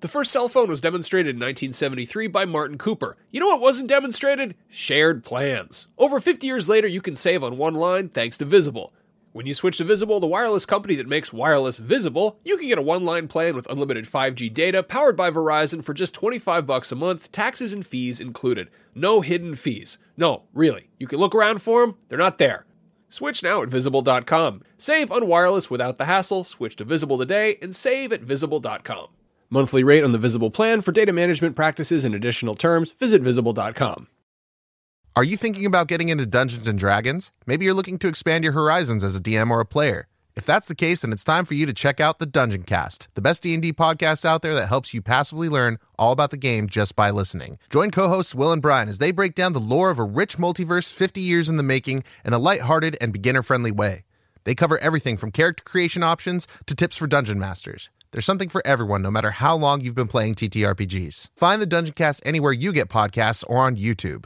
The first cell phone was demonstrated in 1973 by Martin Cooper. You know what wasn't demonstrated? Shared plans. Over 50 years later, you can save on one line thanks to Visible. When you switch to Visible, the wireless company that makes wireless visible, you can get a one-line plan with unlimited 5G data powered by Verizon for just $25 a month, taxes and fees included. No hidden fees. No, really. You can look around for them. They're not there. Switch now at Visible.com. Save on wireless without the hassle. Switch to Visible today and save at Visible.com. Monthly rate on the Visible plan. For data management practices and additional terms, visit Visible.com. Are you thinking about getting into Dungeons & Dragons? Maybe you're looking to expand your horizons as a DM or a player. If that's the case, then it's time for you to check out the Dungeon Cast, the best D&D podcast out there that helps you passively learn all about the game just by listening. Join co-hosts Will and Brian as they break down the lore of a rich multiverse 50 years in the making in a lighthearted and beginner-friendly way. They cover everything from character creation options to tips for dungeon masters. There's something for everyone, no matter how long you've been playing TTRPGs. Find the Dungeon Cast anywhere you get podcasts or on YouTube.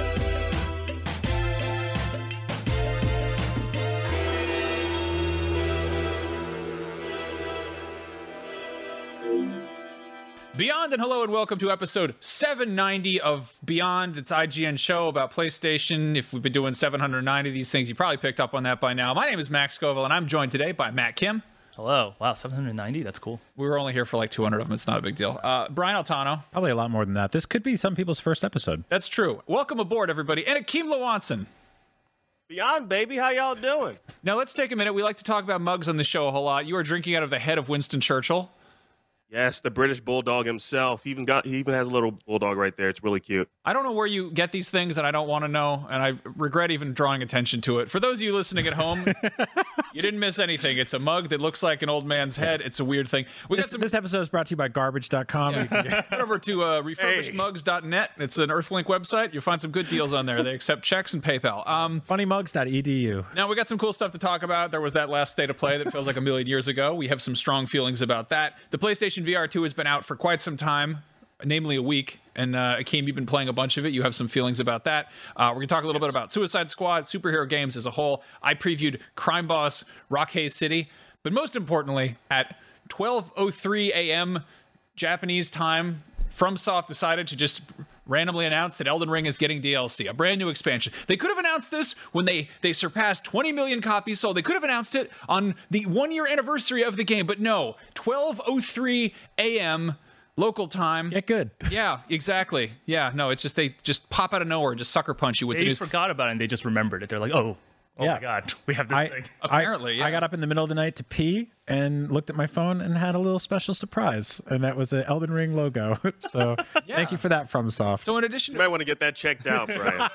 Beyond and hello and welcome to episode 790 of Beyond. It's IGN show about PlayStation. If we've been doing 790 of these things, you probably picked up on that by now. My name is Max Scoville, and I'm joined today by Matt Kim. Hello. Wow, 790? That's cool. We were only here for like 200 of them. It's not a big deal. Brian Altano. Probably a lot more than that. This could be some people's first episode. That's true. Welcome aboard, everybody. And Akeem Lewanson. Beyond, baby. How y'all doing? Now, let's take a minute. We like to talk about mugs on the show a whole lot. You are drinking out of the head of Winston Churchill. Yes, the British Bulldog himself. He even has a little bulldog right there. It's really cute. I don't know where you get these things, and I don't want to know, and I regret even drawing attention to it. For those of you listening at home, you didn't miss anything. It's a mug that looks like an old man's head. It's a weird thing. This episode is brought to you by Garbage.com. Yeah. Head over to refurbishedmugs.net. It's an Earthlink website. You'll find some good deals on there. They accept checks and PayPal. Funnymugs.edu. Now, we got some cool stuff to talk about. There was that last State of Play that feels like a million years ago. We have some strong feelings about that. The PlayStation VR 2 has been out for quite some time, namely a week. And Akeem, you've been playing a bunch of it. You have some feelings about that. We're going to talk a little bit about Suicide Squad, superhero games as a whole. I previewed Crime Boss, Rock Haze City. But most importantly, at 12:03 a.m. Japanese time, FromSoft decided to just randomly announce that Elden Ring is getting DLC, a brand new expansion. They could have announced this when they surpassed 20 million copies sold. They could have announced it on the 1-year anniversary of the game, but no. 12:03 a.m. local time. Get good. Yeah, exactly. Yeah, no, it's just they just pop out of nowhere and just sucker punch you with the They news. forgot about it and they just remembered it. They're like, oh Yeah. my God, we have this thing. Apparently, I got up in the middle of the night to pee and looked at my phone and had a little special surprise, and that was an Elden Ring logo. So thank you for that, FromSoft. So in addition You might want to get that checked out, Brian.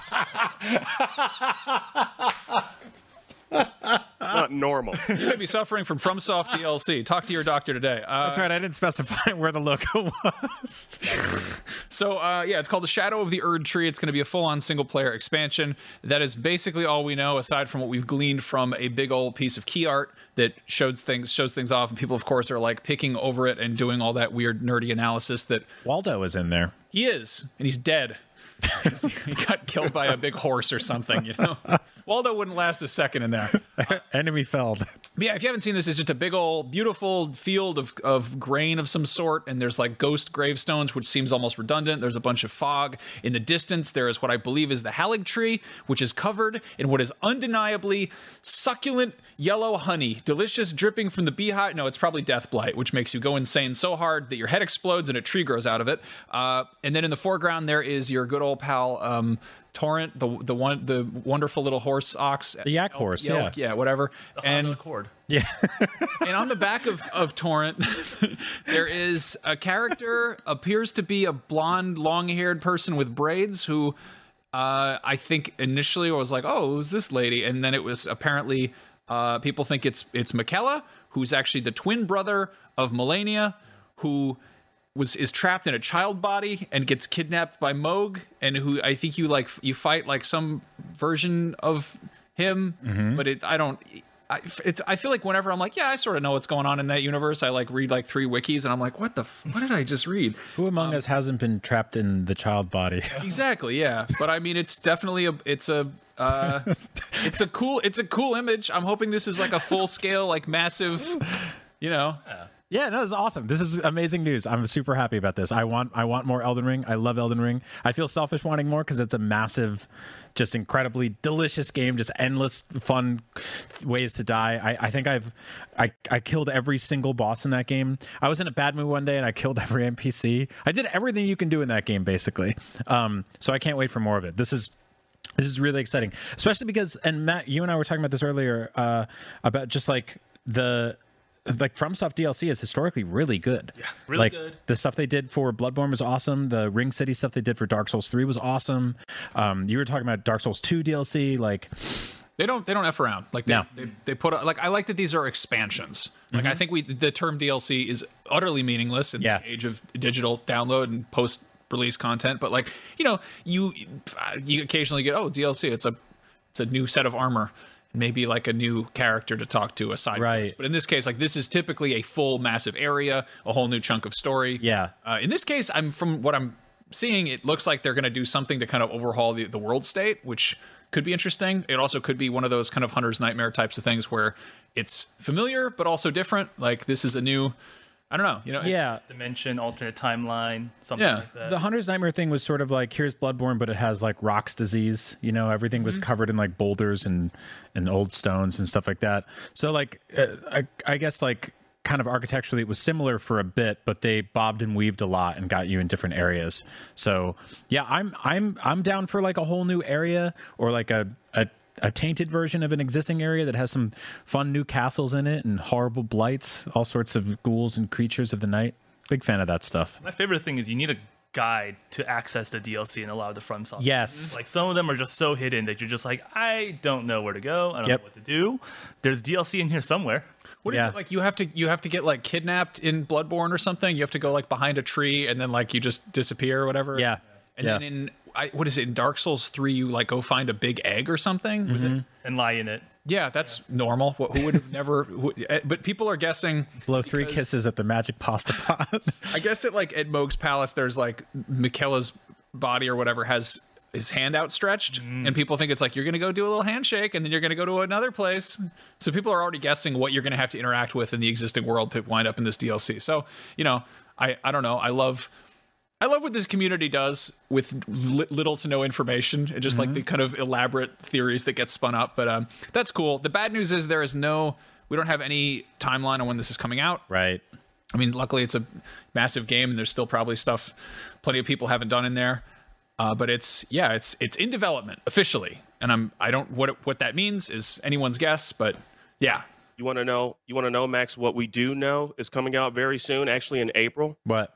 It's not normal. you may be suffering from FromSoft DLC. Talk to your doctor today. That's right. I didn't specify where the logo was. So, it's called The Shadow of the Erd Tree. It's going to be a full-on single-player expansion. That is basically all we know, aside from what we've gleaned from a big old piece of key art that shows things off, and people, of course, are like picking over it and doing all that weird, nerdy analysis that Waldo is in there. he is, and he's dead. He got killed by a big horse or something, you know? Waldo wouldn't last a second in there. Enemy felled. But yeah, if you haven't seen this, it's just a big old beautiful field of grain of some sort, and there's like ghost gravestones, which seems almost redundant. There's a bunch of fog. In the distance, there is what I believe is the Halig tree, which is covered in what is undeniably succulent yellow honey, delicious, dripping from the beehive. No, it's probably death blight, which makes you go insane so hard that your head explodes and a tree grows out of it. And then in the foreground, there is your good old pal Torrent, the wonderful little horse ox, The yak horse, yeah, whatever. And Accord. Yeah. And on the back of Torrent, there is a character, appears to be a blonde, long-haired person with braids who I think initially was like, oh, who's this lady? And then it was apparently, people think it's Michaela, who's actually the twin brother of Melania, who is trapped in a child body and gets kidnapped by Moog, and who I think you fight like some version of him, but I feel like whenever I'm like, yeah, I sort of know what's going on in that universe, I like read like 3 wikis and I'm like, what did I just read? Who among us hasn't been trapped in the child body? Exactly, yeah. But I mean, it's definitely it's a cool image. I'm hoping this is like a full scale, like massive, you know. Yeah, no, this is awesome. This is amazing news. I'm super happy about this. I want more Elden Ring. I love Elden Ring. I feel selfish wanting more because it's a massive, just incredibly delicious game, just endless fun ways to die. I think I killed every single boss in that game. I was in a bad mood one day and I killed every NPC. I did everything you can do in that game, basically. So I can't wait for more of it. This is really exciting, especially because, and Matt, you and I were talking about this earlier, about just like FromSoft DLC is historically really good. Yeah, really good. The stuff they did for Bloodborne was awesome. The Ring City stuff they did for Dark Souls 3 was awesome. You were talking about Dark Souls 2 DLC, like They don't F around. Like they put like, I like that these are expansions. Like I think the term DLC is utterly meaningless in the age of digital download and post release content, but like, you know, you occasionally get DLC, it's a new set of armor, maybe like a new character to talk to, a side quest. But in this case, like, this is typically a full massive area, a whole new chunk of story. In this case, from what I'm seeing, it looks like they're going to do something to kind of overhaul the world state, which could be interesting. It also could be one of those kind of Hunter's Nightmare types of things where it's familiar but also different. Like, this is a new, I don't know, you know, dimension, alternate timeline, something like that. The Hunter's Nightmare thing was sort of like, here's Bloodborne, but it has like Rock's disease. You know, everything was covered in like boulders and old stones and stuff like that. So like, I guess like kind of architecturally it was similar for a bit, but they bobbed and weaved a lot and got you in different areas. So yeah, I'm down for like a whole new area, or like a tainted version of an existing area that has some fun new castles in it and horrible blights, all sorts of ghouls and creatures of the night. Big fan of that stuff. My favorite thing is you need a guide to access the DLC in a lot of the FromSoft. Yes. Like, some of them are just so hidden that you're just like, I don't know where to go. I don't know what to do. There's DLC in here somewhere. What is it like? You have to get like kidnapped in Bloodborne or something. You have to go like behind a tree and then like you just disappear or whatever. Yeah. And then in what is it, in Dark Souls 3, you like go find a big egg or something? Was it? And lie in it. Yeah, that's normal. Who would have never? But people are guessing. Blow 3 kisses at the magic pasta pot. I guess at Mohg's Palace, there's like Miquella's body or whatever has his hand outstretched, and people think it's like you're going to go do a little handshake, and then you're going to go to another place. So people are already guessing what you're going to have to interact with in the existing world to wind up in this DLC. So, you know, I don't know. I love what this community does with little to no information, and just like the kind of elaborate theories that get spun up. But that's cool. The bad news is we don't have any timeline on when this is coming out. Right. I mean, luckily it's a massive game, and there's still probably stuff plenty of people haven't done in there. But it's in development officially, and what that means is anyone's guess. But yeah, you want to know, Max? What we do know is coming out very soon, actually in April. What?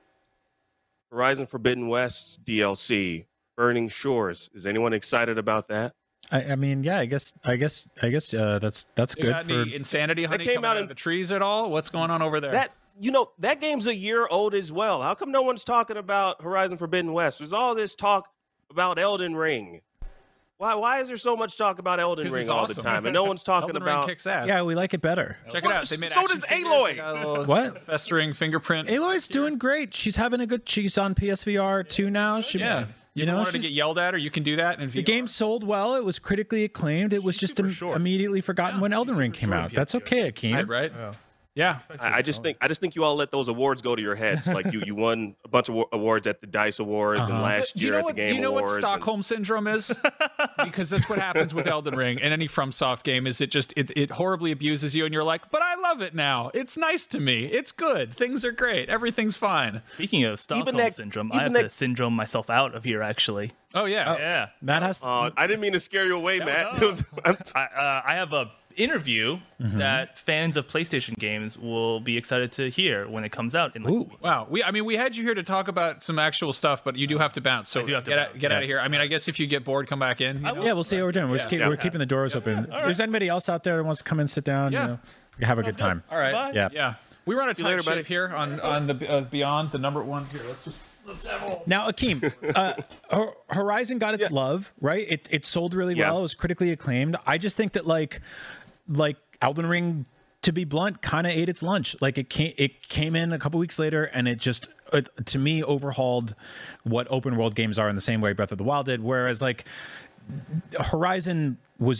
Horizon Forbidden West's DLC, Burning Shores. Is anyone excited about that? I mean, yeah, I guess that's good. Got any insanity honey coming out of the trees at all? What's going on over there? That game's a year old as well. How come no one's talking about Horizon Forbidden West? There's all this talk about Elden Ring. Why is there so much talk about Elden Ring all the time, and no one's talking Elden about? Ring kicks ass. Yeah, we like it better. Check it out. They made so does Aloy. What? Festering fingerprint. Aloy's doing great. She's having a good. She's on PSVR 2 now. You know, wanted to get yelled at, or you can do that. In VR. The game sold well. It was critically acclaimed. It was just immediately forgotten when Elden Ring came out. That's okay, Akeem. Right? Yeah. I just think you all let those awards go to your heads. Like you won a bunch of awards at the DICE Awards and last year at the Game Awards. Do you know what Stockholm Syndrome is? Because that's what happens with Elden Ring and any FromSoft game. Is it horribly abuses you, and you're like, but I love it now. It's nice to me. It's good. Things are great. Everything's fine. Speaking of Stockholm Syndrome, I have to syndrome myself out of here, actually. Oh yeah. Yeah. Matt has. I didn't mean to scare you away, Matt. I have a interview that fans of PlayStation games will be excited to hear when it comes out in like a week. Wow. We had you here to talk about some actual stuff, but you do have to bounce. So I do have to get out of here. I mean, I guess if you get bored, come back in. Yeah, we'll see what we're doing. We're keeping the doors open. If there's anybody else out there that wants to come and sit down, you know, we can have a good time. All right. Bye. Yeah. We run a tight ship here on the Beyond, the number one. Here, let's have a Now, Akeem, Horizon got its love, right? It sold really well. It was critically acclaimed. I just think that like Elden Ring, to be blunt, kind of ate its lunch. Like it came in a couple weeks later, and it just to me overhauled what open world games are in the same way Breath of the Wild did. Whereas like Horizon was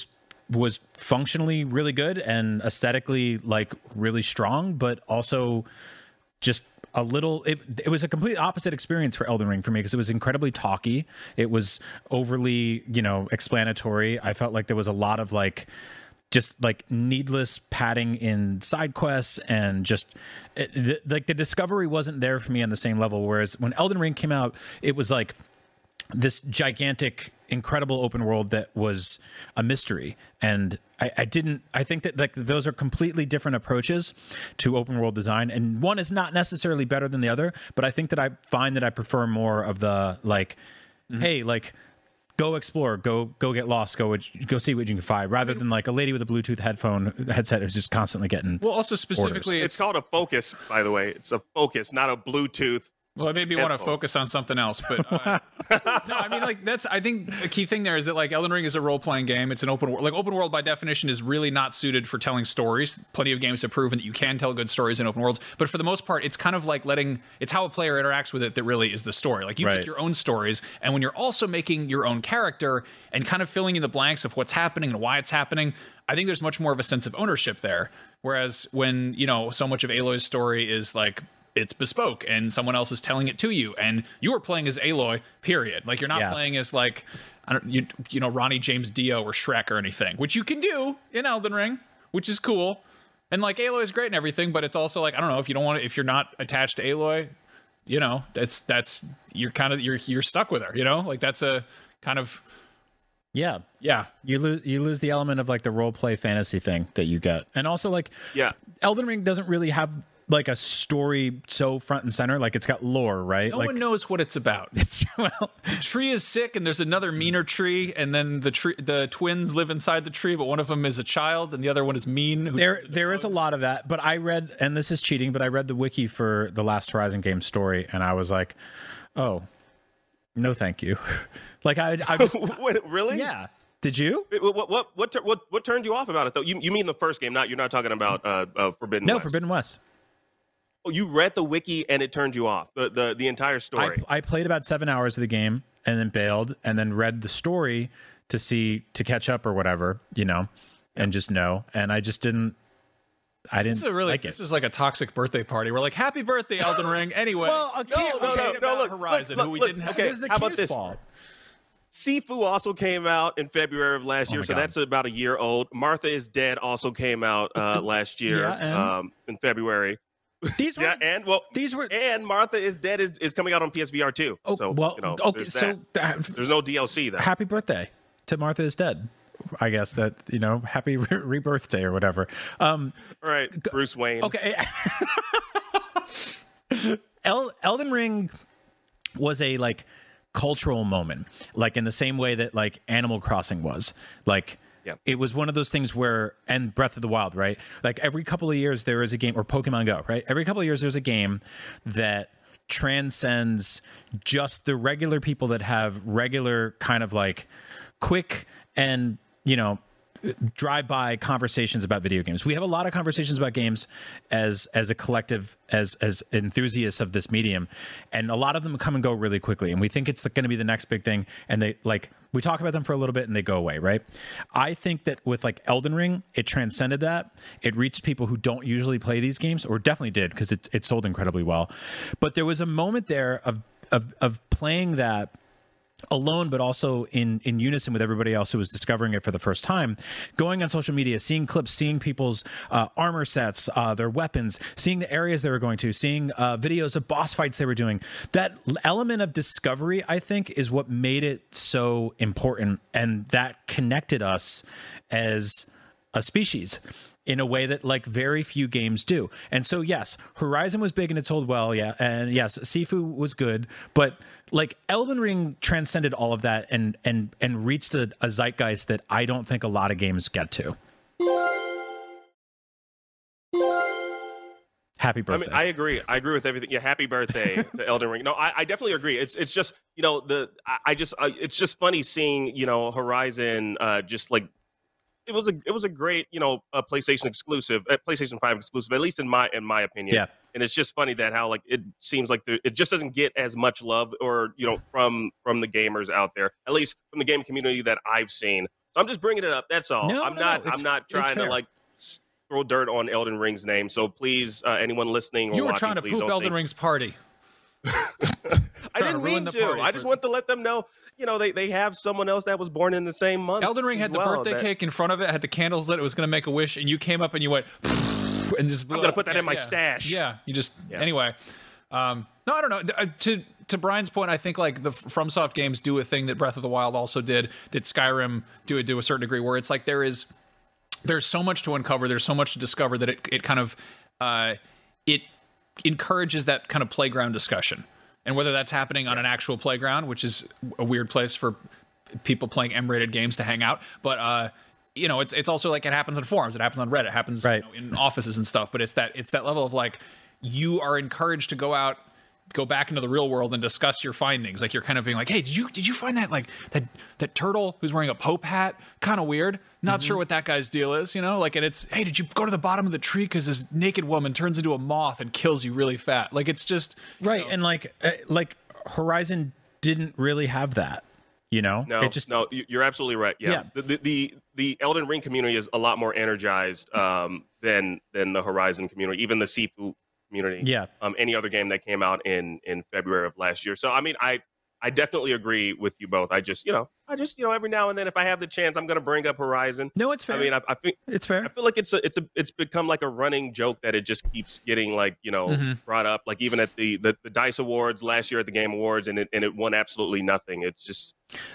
was functionally really good and aesthetically like really strong, but also just a little, it was a complete opposite experience for Elden Ring for me, because it was incredibly talky. It was overly, explanatory. I felt like there was a lot of like just like needless padding in side quests, and just like the discovery wasn't there for me on the same level. Whereas when Elden Ring came out, it was like this gigantic, incredible open world that was a mystery. And I think that like those are completely different approaches to open world design, and one is not necessarily better than the other, but I think that I find that I prefer more of the like, hey, like go explore, go get lost, go see what you can find, rather than like a lady with a Bluetooth headset who's just constantly getting also specifically it's called a focus, by the way. It's a focus, not a Bluetooth. Well, it made me want to focus on something else, but no, I mean, like I think a key thing there is that like Elden Ring is a role-playing game. It's an open world. Like open world by definition is really not suited for telling stories. Plenty of games have proven that you can tell good stories in open worlds, but for the most part, it's kind of like it's how a player interacts with it that really is the story. Like you make your own stories, and when you're also making your own character and kind of filling in the blanks of what's happening and why it's happening, I think there's much more of a sense of ownership there. Whereas when, so much of Aloy's story is like, it's bespoke and someone else is telling it to you, and you are playing as Aloy, period. Like you're not playing as like, Ronnie James Dio or Shrek or anything, which you can do in Elden Ring, which is cool. And like Aloy is great and everything, but it's also like, I don't know, if you're not attached to Aloy, that's you're stuck with her, like that's a kind of, yeah. You lose the element of like the role play fantasy thing that you get. And also like, Elden Ring doesn't really have like a story so front and center. Like it's got lore, right? No one knows what it's about. The tree is sick and there's another meaner tree, and then the twins live inside the tree, but one of them is a child and the other one is mean. There is a lot of that, but I read, and this is cheating, but I read the wiki for the last Horizon game story, and I was like, oh, no thank you. Like I just Wait, really? Yeah. Did you? What turned you off about it though? You mean the first game? You're not talking about Forbidden West? No, Forbidden West. Oh, you read the wiki and it turned you off, the entire story. I played about 7 hours of the game and then bailed, and then read the story to catch up or whatever, and just know. And I just didn't. This is like a toxic birthday party. We're like, happy birthday, Elden Ring. Anyway, no, Horizon, who we didn't have. Okay, how about this? Sifu also came out in February of last year, so that's about a year old. Martha is Dead also came out last year in February. These were, and Martha is Dead is coming out on PSVR too. Oh, so, okay, so there's no DLC though. Happy birthday to Martha is Dead. I guess that, happy rebirthday or whatever. All right, Bruce Wayne. Okay. Elden Ring was a like cultural moment, like in the same way that like Animal Crossing was. Like it was one of those things where, and Breath of the Wild, right? Like every couple of years there is a game, or Pokemon Go, right? Every couple of years there's a game that transcends just the regular people that have regular kind of like quick and drive-by conversations about video games. We have a lot of conversations about games as a collective, as enthusiasts of this medium, and a lot of them come and go really quickly, and we think it's going to be the next big thing, and we talk about them for a little bit and they go away, right? I think that with like Elden Ring, it transcended that. It reached people who don't usually play these games, or definitely did, because it sold incredibly well. But there was a moment there of playing that alone, but also in unison with everybody else who was discovering it for the first time, going on social media, seeing clips, seeing people's armor sets, their weapons, seeing the areas they were going to, seeing videos of boss fights they were doing. That element of discovery, I think, is what made it so important, and that connected us as a species in a way that like very few games do. And so yes, Horizon was big and it sold well, and yes, Sifu was good, but like Elden Ring transcended all of that and reached a zeitgeist that I don't think a lot of games get to. Happy birthday. I agree with everything. Yeah, happy birthday to Elden Ring. No, I definitely agree. It's just, it's just funny seeing, Horizon just like, it was a great, a PlayStation exclusive, PlayStation 5 exclusive, at least in my opinion. Yeah. And it's just funny that how like it seems like it just doesn't get as much love or from the gamers out there, at least from the game community that I've seen. So I'm just bringing it up. That's all. No, I'm not trying to like throw dirt on Elden Ring's name. So please, anyone listening or you were watching, trying to poop Elden Ring's party. I didn't mean to. I just want to let them know, they have someone else that was born in the same month. Elden Ring had the birthday cake in front of it, had the candles lit. It was going to make a wish, and you came up and you went, and just blew I'm going to put that in my stash. Yeah, anyway. No, I don't know. To Brian's point, I think like the FromSoft games do a thing that Breath of the Wild also did Skyrim do it to a certain degree, where it's like there's so much to uncover, there's so much to discover that it kind of it encourages that kind of playground discussion. And whether that's happening on an actual playground, which is a weird place for people playing M-rated games to hang out, but it's also like it happens on forums, it happens on Reddit, it happens in offices and stuff. But it's that level of like you are encouraged to go back into the real world and discuss your findings. Like you're kind of being like, hey, did you find that like that turtle who's wearing a Pope hat? Kind of weird. Not sure what that guy's deal is, like, and it's, hey, did you go to the bottom of the tree because this naked woman turns into a moth and kills you really fat? Like it's just right. And like Horizon didn't really have that, No, you're absolutely right. Yeah. The Elden Ring community is a lot more energized than the Horizon community, even the Sifu community. Yeah. Any other game that came out in February of last year. So I mean, I definitely agree with you both. I just every now and then, if I have the chance, I'm going to bring up Horizon. No, it's fair. I mean, I think it's fair. I feel like it's become like a running joke that it just keeps getting like brought up. Like even at the DICE Awards last year at the Game Awards, and it won absolutely nothing. It's just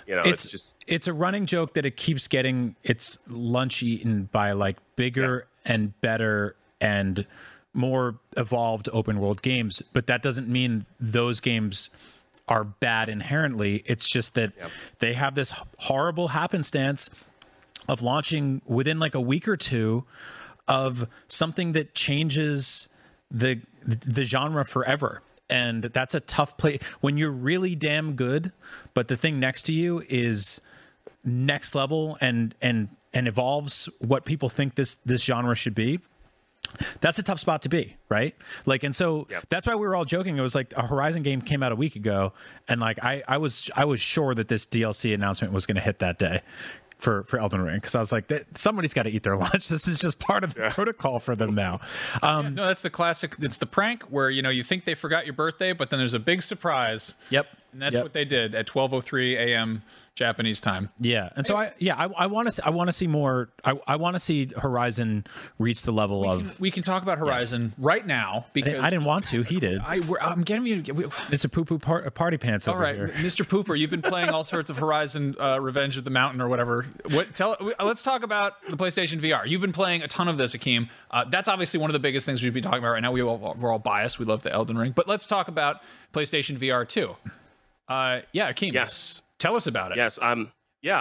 it's a running joke that it keeps getting its lunch eaten by like bigger and better and more evolved open world games. But that doesn't mean those games are bad inherently. It's just that they have this horrible happenstance of launching within like a week or two of something that changes the genre forever. And that's a tough play when you're really damn good, but the thing next to you is next level and evolves what people think this genre should be. That's a tough spot to be, right? Like, and so that's why we were all joking. It was like a Horizon game came out a week ago, and like I was sure that this DLC announcement was going to hit that day for Elden Ring, because I was like, somebody's got to eat their lunch. This is just part of the protocol for them now. No, that's the classic. It's the prank where you think they forgot your birthday, but then there's a big surprise. Yep, and that's what they did at 12:03 a.m. Japanese time. Yeah, and so I want to see more. I want to see Horizon reach the level we can talk about Horizon right now, because I didn't want to. He did. I'm getting you. It's a poo party pants over here. All right, Mr. Pooper, you've been playing all sorts of Horizon, Revenge of the Mountain or whatever. Let's talk about the PlayStation VR. You've been playing a ton of this, Akeem. That's obviously one of the biggest things we should be talking about right now. We're all biased. We love the Elden Ring, but let's talk about PlayStation VR 2. Akeem. Yes. Tell us about it. Yes, I'm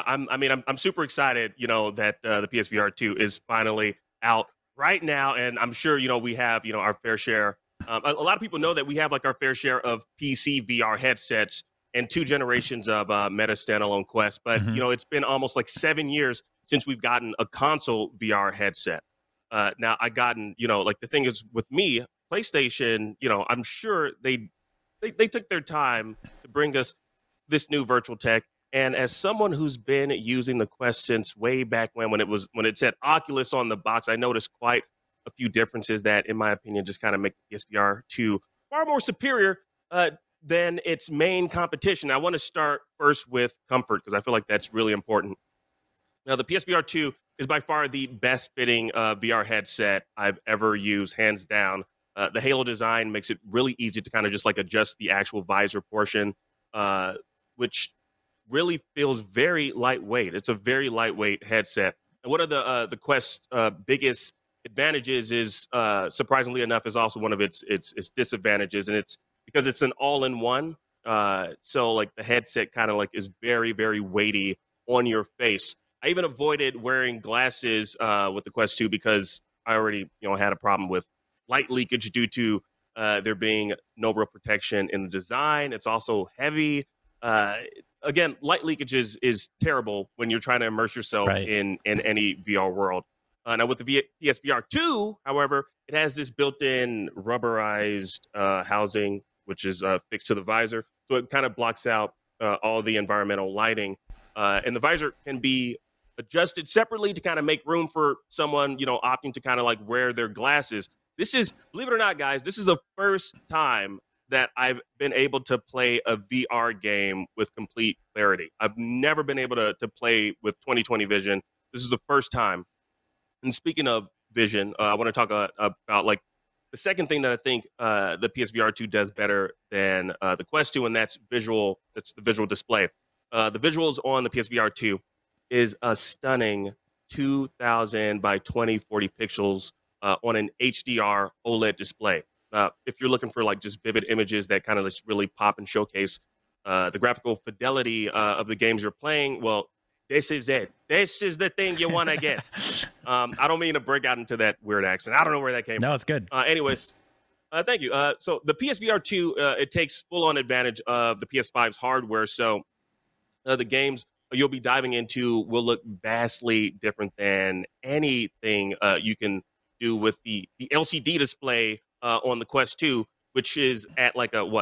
super excited, that the PSVR 2 is finally out right now. And I'm sure, we have, our fair share. A lot of people know that we have like our fair share of PC VR headsets and 2 generations of Meta standalone Quest. But, it's been almost like 7 years since we've gotten a console VR headset. Now I gotten, like the thing is with me, PlayStation, I'm sure they took their time to bring us this new virtual tech. And as someone who's been using the Quest since way back when it said Oculus on the box, I noticed quite a few differences that, in my opinion, just kind of make the PSVR 2 far more superior than its main competition. I want to start first with comfort, because I feel like that's really important. Now, the PSVR 2 is by far the best fitting VR headset I've ever used, hands down. The Halo design makes it really easy to kind of just like adjust the actual visor portion, which really feels very lightweight. It's a very lightweight headset. And one of the Quest's biggest advantages is, surprisingly enough, is also one of its disadvantages, and it's because it's an all-in-one. So like the headset kind of like is very, very weighty on your face. I even avoided wearing glasses with the Quest 2 because I already had a problem with light leakage due to there being no real protection in the design. It's also heavy. Again, light leakage is terrible when you're trying to immerse yourself in any VR world. Now, with the PSVR 2, however, it has this built-in rubberized housing, which is fixed to the visor. So it kind of blocks out all the environmental lighting. And the visor can be adjusted separately to kind of make room for someone, opting to kind of like wear their glasses. This is, believe it or not, guys, this is the first time that I've been able to play a VR game with complete clarity. I've never been able to play with 20/20 vision. This is the first time. And speaking of vision, I want to talk about like the second thing that I think the PSVR 2 does better than the Quest 2, and that's visual. That's the visual display. The visuals on the PSVR 2 is a stunning 2,000 by 2040 pixels on an HDR OLED display. If you're looking for like just vivid images that kind of just really pop and showcase the graphical fidelity of the games you're playing, well, this is it. This is the thing you want to get. I don't mean to break out into that weird accent. I don't know where that came from. No, it's good. Anyways, thank you. So the PSVR 2, it takes full-on advantage of the PS5's hardware. So the games you'll be diving into will look vastly different than anything you can do with the LCD display on the Quest 2, which is at like a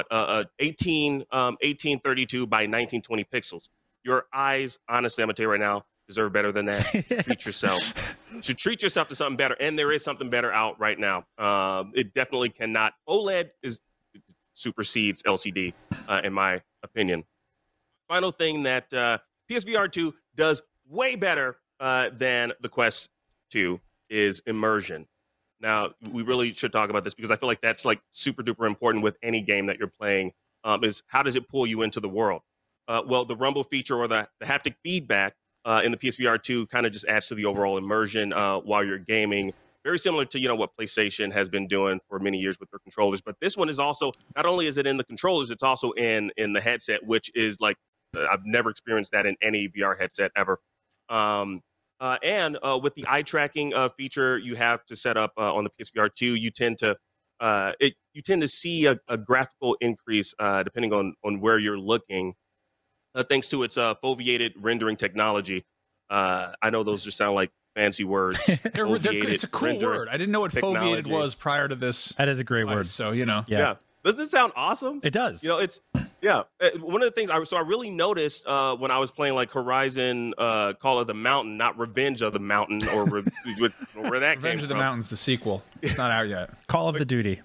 1832 by 1920 pixels. Your eyes, honestly, I'm gonna tell you right now, deserve better than that. Treat yourself. You should treat yourself to something better, and there is something better out right now. It definitely cannot. OLED supersedes LCD, in my opinion. Final thing that PSVR 2 does way better than the Quest 2 is immersion. Now, we really should talk about this because I feel like that's like super duper important with any game that you're playing, is how does it pull you into the world? Well, the rumble feature or the haptic feedback in the PSVR 2 kind of just adds to the overall immersion while you're gaming. Very similar to, what PlayStation has been doing for many years with their controllers. But this one is also, not only is it in the controllers, it's also in the headset, which is like, I've never experienced that in any VR headset ever. And with the eye tracking feature you have to set up on the PSVR 2, you tend to see a graphical increase depending on where you're looking, thanks to its foveated rendering technology. I know those just sound like fancy words. It's a cool word. I didn't know what technology. foveated was prior to this. That is a great word. So, Yeah. Doesn't it sound awesome? It does. It's one of the things I really noticed when I was playing like Horizon Call of the Mountain, not Revenge of the Mountain, or where that Revenge of the from. Mountain's the sequel. It's not out yet. Call of the Duty.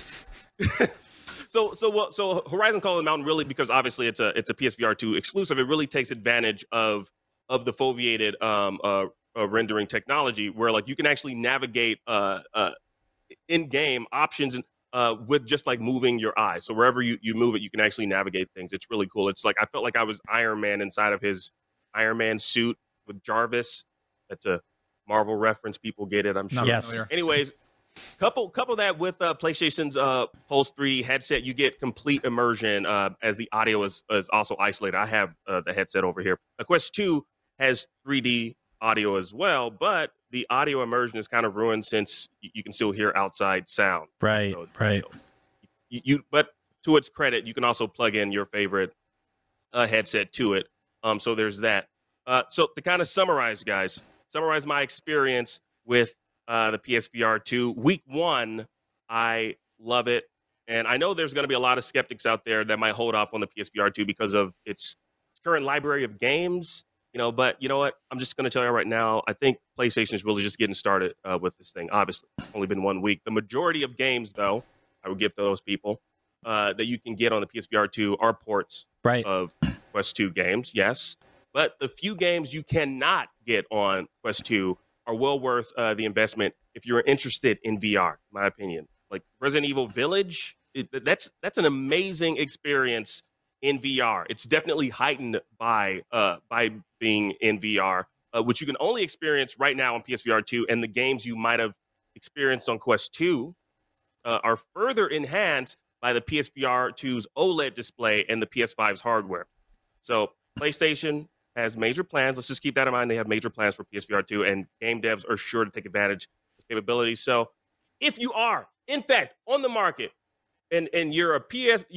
So Horizon Call of the Mountain really, because obviously it's a PSVR 2 exclusive, it really takes advantage of the foveated rendering technology, where like you can actually navigate in-game options with just like moving your eye. So wherever you move it, you can actually navigate things. It's really cool. It's like I felt like I was Iron Man inside of his Iron Man suit with Jarvis. That's a Marvel reference. People get it, I'm sure. Yes. Anyways, couple that with PlayStation's Pulse 3D headset, you get complete immersion as the audio is also isolated. I have the headset over here. The Quest 2 has 3D audio as well, but the audio immersion is kind of ruined since you can still hear outside sound. Right, so, right. But to its credit, you can also plug in your favorite headset to it. So there's that. So to kind of summarize my experience with the PSVR 2. Week 1, I love it. And I know there's going to be a lot of skeptics out there that might hold off on the PSVR 2 because of its current library of games. But you know what? I'm just going to tell you right now, I think PlayStation is really just getting started with this thing. Obviously, it's only been 1 week. The majority of games, though, I would give to those people that you can get on the PSVR 2 are ports of Quest 2 games, yes. But the few games you cannot get on Quest 2 are well worth the investment if you're interested in VR, in my opinion. Like Resident Evil Village, that's an amazing experience in VR. It's definitely heightened by being in VR, which you can only experience right now on PSVR 2, and the games you might have experienced on Quest 2 are further enhanced by the PSVR 2's OLED display and the PS5's hardware. So PlayStation has major plans. Let's just keep that in mind. They have major plans for PSVR 2, and game devs are sure to take advantage of this capability. So if you are, in fact, on the market, and you're not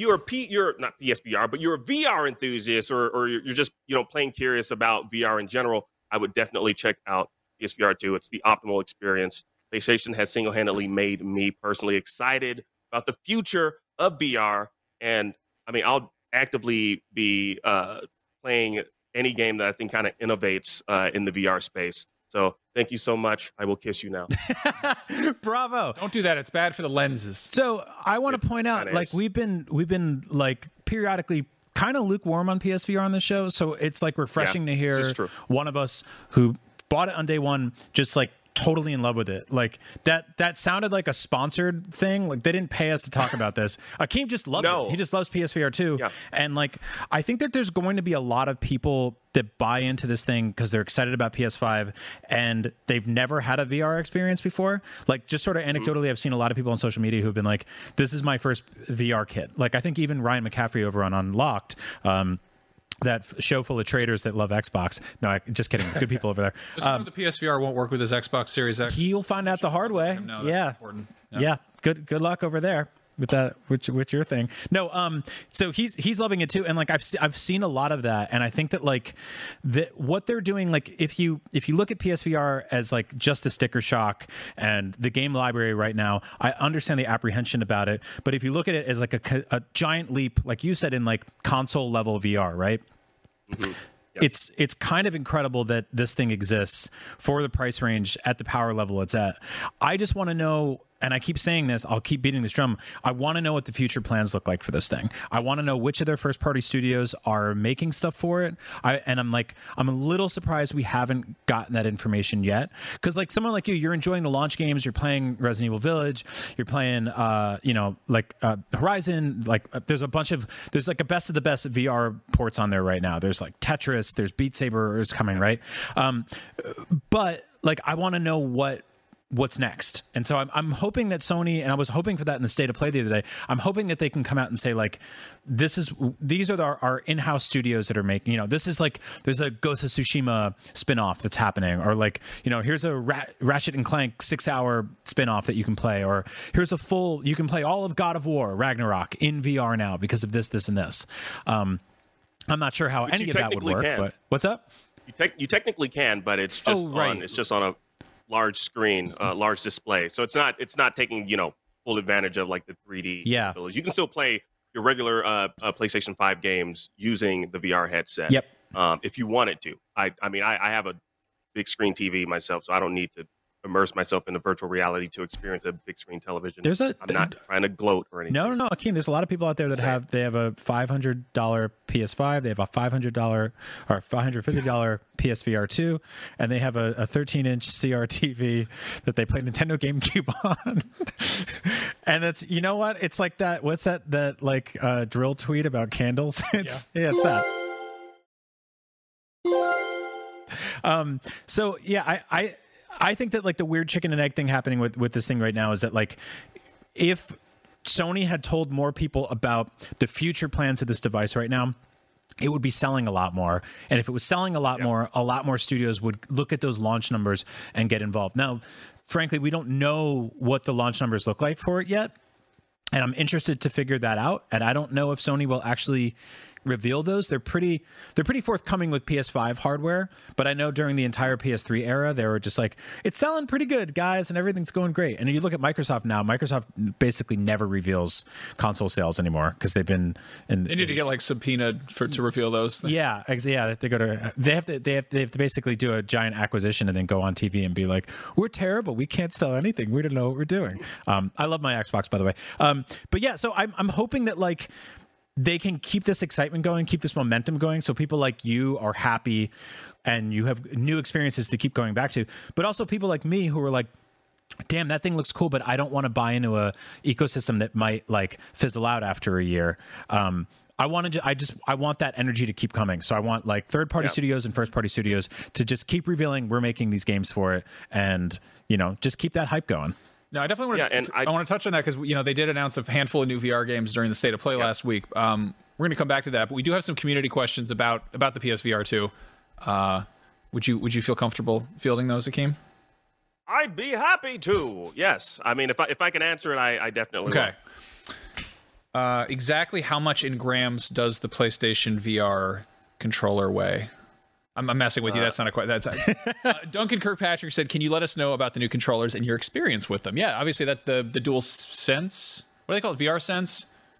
PSVR, but you're a VR enthusiast, or you're just playing curious about VR in general, I would definitely check out PSVR 2. It's the optimal experience. PlayStation has single-handedly made me personally excited about the future of VR, and I mean, I'll actively be playing any game that I think kind of innovates in the VR space. So thank you so much. I will kiss you now. Bravo. Don't do that. It's bad for the lenses. So I want to point out, like, we've been like periodically kind of lukewarm on PSVR on this show. So it's like refreshing to hear one of us who bought it on day one, just like totally in love with it. Like that sounded like a sponsored thing. Like they didn't pay us to talk about this. Akeem just loves it. He just loves PSVR 2. Yeah. And like, I think that there's going to be a lot of people that buy into this thing because they're excited about PS5 and they've never had a VR experience before. Like, just sort of anecdotally, I've seen a lot of people on social media who've been like, this is my first VR kit. Like, I think even Ryan McCaffrey over on Unlocked, that show full of traders that love Xbox. No, just kidding. Good people over there. The PSVR won't work with his Xbox Series X. You'll find out the hard way. Yeah. Yeah. Good luck over there with that, with your thing. No, so he's loving it too, and like I've seen a lot of that, and I think that like what they're doing, like if you look at PSVR as like just the sticker shock and the game library right now, I understand the apprehension about it, but if you look at it as like a giant leap, like you said, in like console level VR, right? Mm-hmm. Yep. It's kind of incredible that this thing exists for the price range at the power level it's at. I just want to know, and I keep saying this, I'll keep beating this drum, I want to know what the future plans look like for this thing. I want to know which of their first party studios are making stuff for it. I'm a little surprised we haven't gotten that information yet, because like someone like you're enjoying the launch games, you're playing Resident Evil Village, you're playing Horizon, like there's like a best of the best VR ports on there right now. There's like Tetris, there's Beat Saber is coming, right? But like I want to know what's next. And so I'm hoping that Sony, and I was hoping for that in the State of Play the other day, I'm hoping that they can come out and say like, these are our in-house studios that are making, this is like, there's a Ghost of Tsushima spinoff that's happening, or like, here's a Ratchet and Clank 6-hour spinoff that you can play, or here's you can play all of God of War Ragnarok in VR now because of this, and this. I'm not sure how any of that would work, but what's up? You technically can, but it's just on a large screen, large display. So it's not taking, full advantage of like the 3D abilities. You can still play your regular PlayStation 5 games using the VR headset. Yep. If you wanted to. I have a big screen TV myself, so I don't need to immerse myself into virtual reality to experience a big screen television. I'm not trying to gloat or anything. No, Akeem, there's a lot of people out there that have a $500 PS5, they have a $500 or $550 PSVR 2, and they have a 13-inch CR TV that they play Nintendo GameCube on. And it's, it's like that. What's that like drill tweet about candles? It's that. So yeah, I think that like the weird chicken and egg thing happening with this thing right now is that like if Sony had told more people about the future plans of this device right now, it would be selling a lot more. And if it was selling a lot more studios would look at those launch numbers and get involved. Now, frankly, we don't know what the launch numbers look like for it yet. And I'm interested to figure that out. And I don't know if Sony will actually reveal those. They're pretty forthcoming with PS5 hardware, but I know during the entire PS3 era they were just like, it's selling pretty good, guys, and everything's going great. And you look at Microsoft now, Microsoft basically never reveals console sales anymore because they've been they need to get like subpoenaed to reveal those things. They have to basically do a giant acquisition and then go on TV and be like, we're terrible, we can't sell anything, we don't know what we're doing. I love my Xbox, by the way. But yeah, so I'm hoping that like they can keep this excitement going, keep this momentum going, so people like you are happy and you have new experiences to keep going back to. But also people like me who are like, damn, that thing looks cool, but I don't want to buy into a ecosystem that might like fizzle out after a year. I want that energy to keep coming. So I want like third-party studios and first-party studios to just keep revealing we're making these games for it, and just keep that hype going. No, I definitely want to. I want to touch on that because they did announce a handful of new VR games during the State of Play last week. We're going to come back to that, but we do have some community questions about the PSVR 2. Would you feel comfortable fielding those, Akeem? I'd be happy to. Yes, I mean if I can answer it, I definitely will. Exactly how much in grams does the PlayStation VR controller weigh? I'm messing with you. That's not Duncan Kirkpatrick said, can you let us know about the new controllers and your experience with them? Yeah, obviously that's the Dual Sense. What do they call it? VR Sense?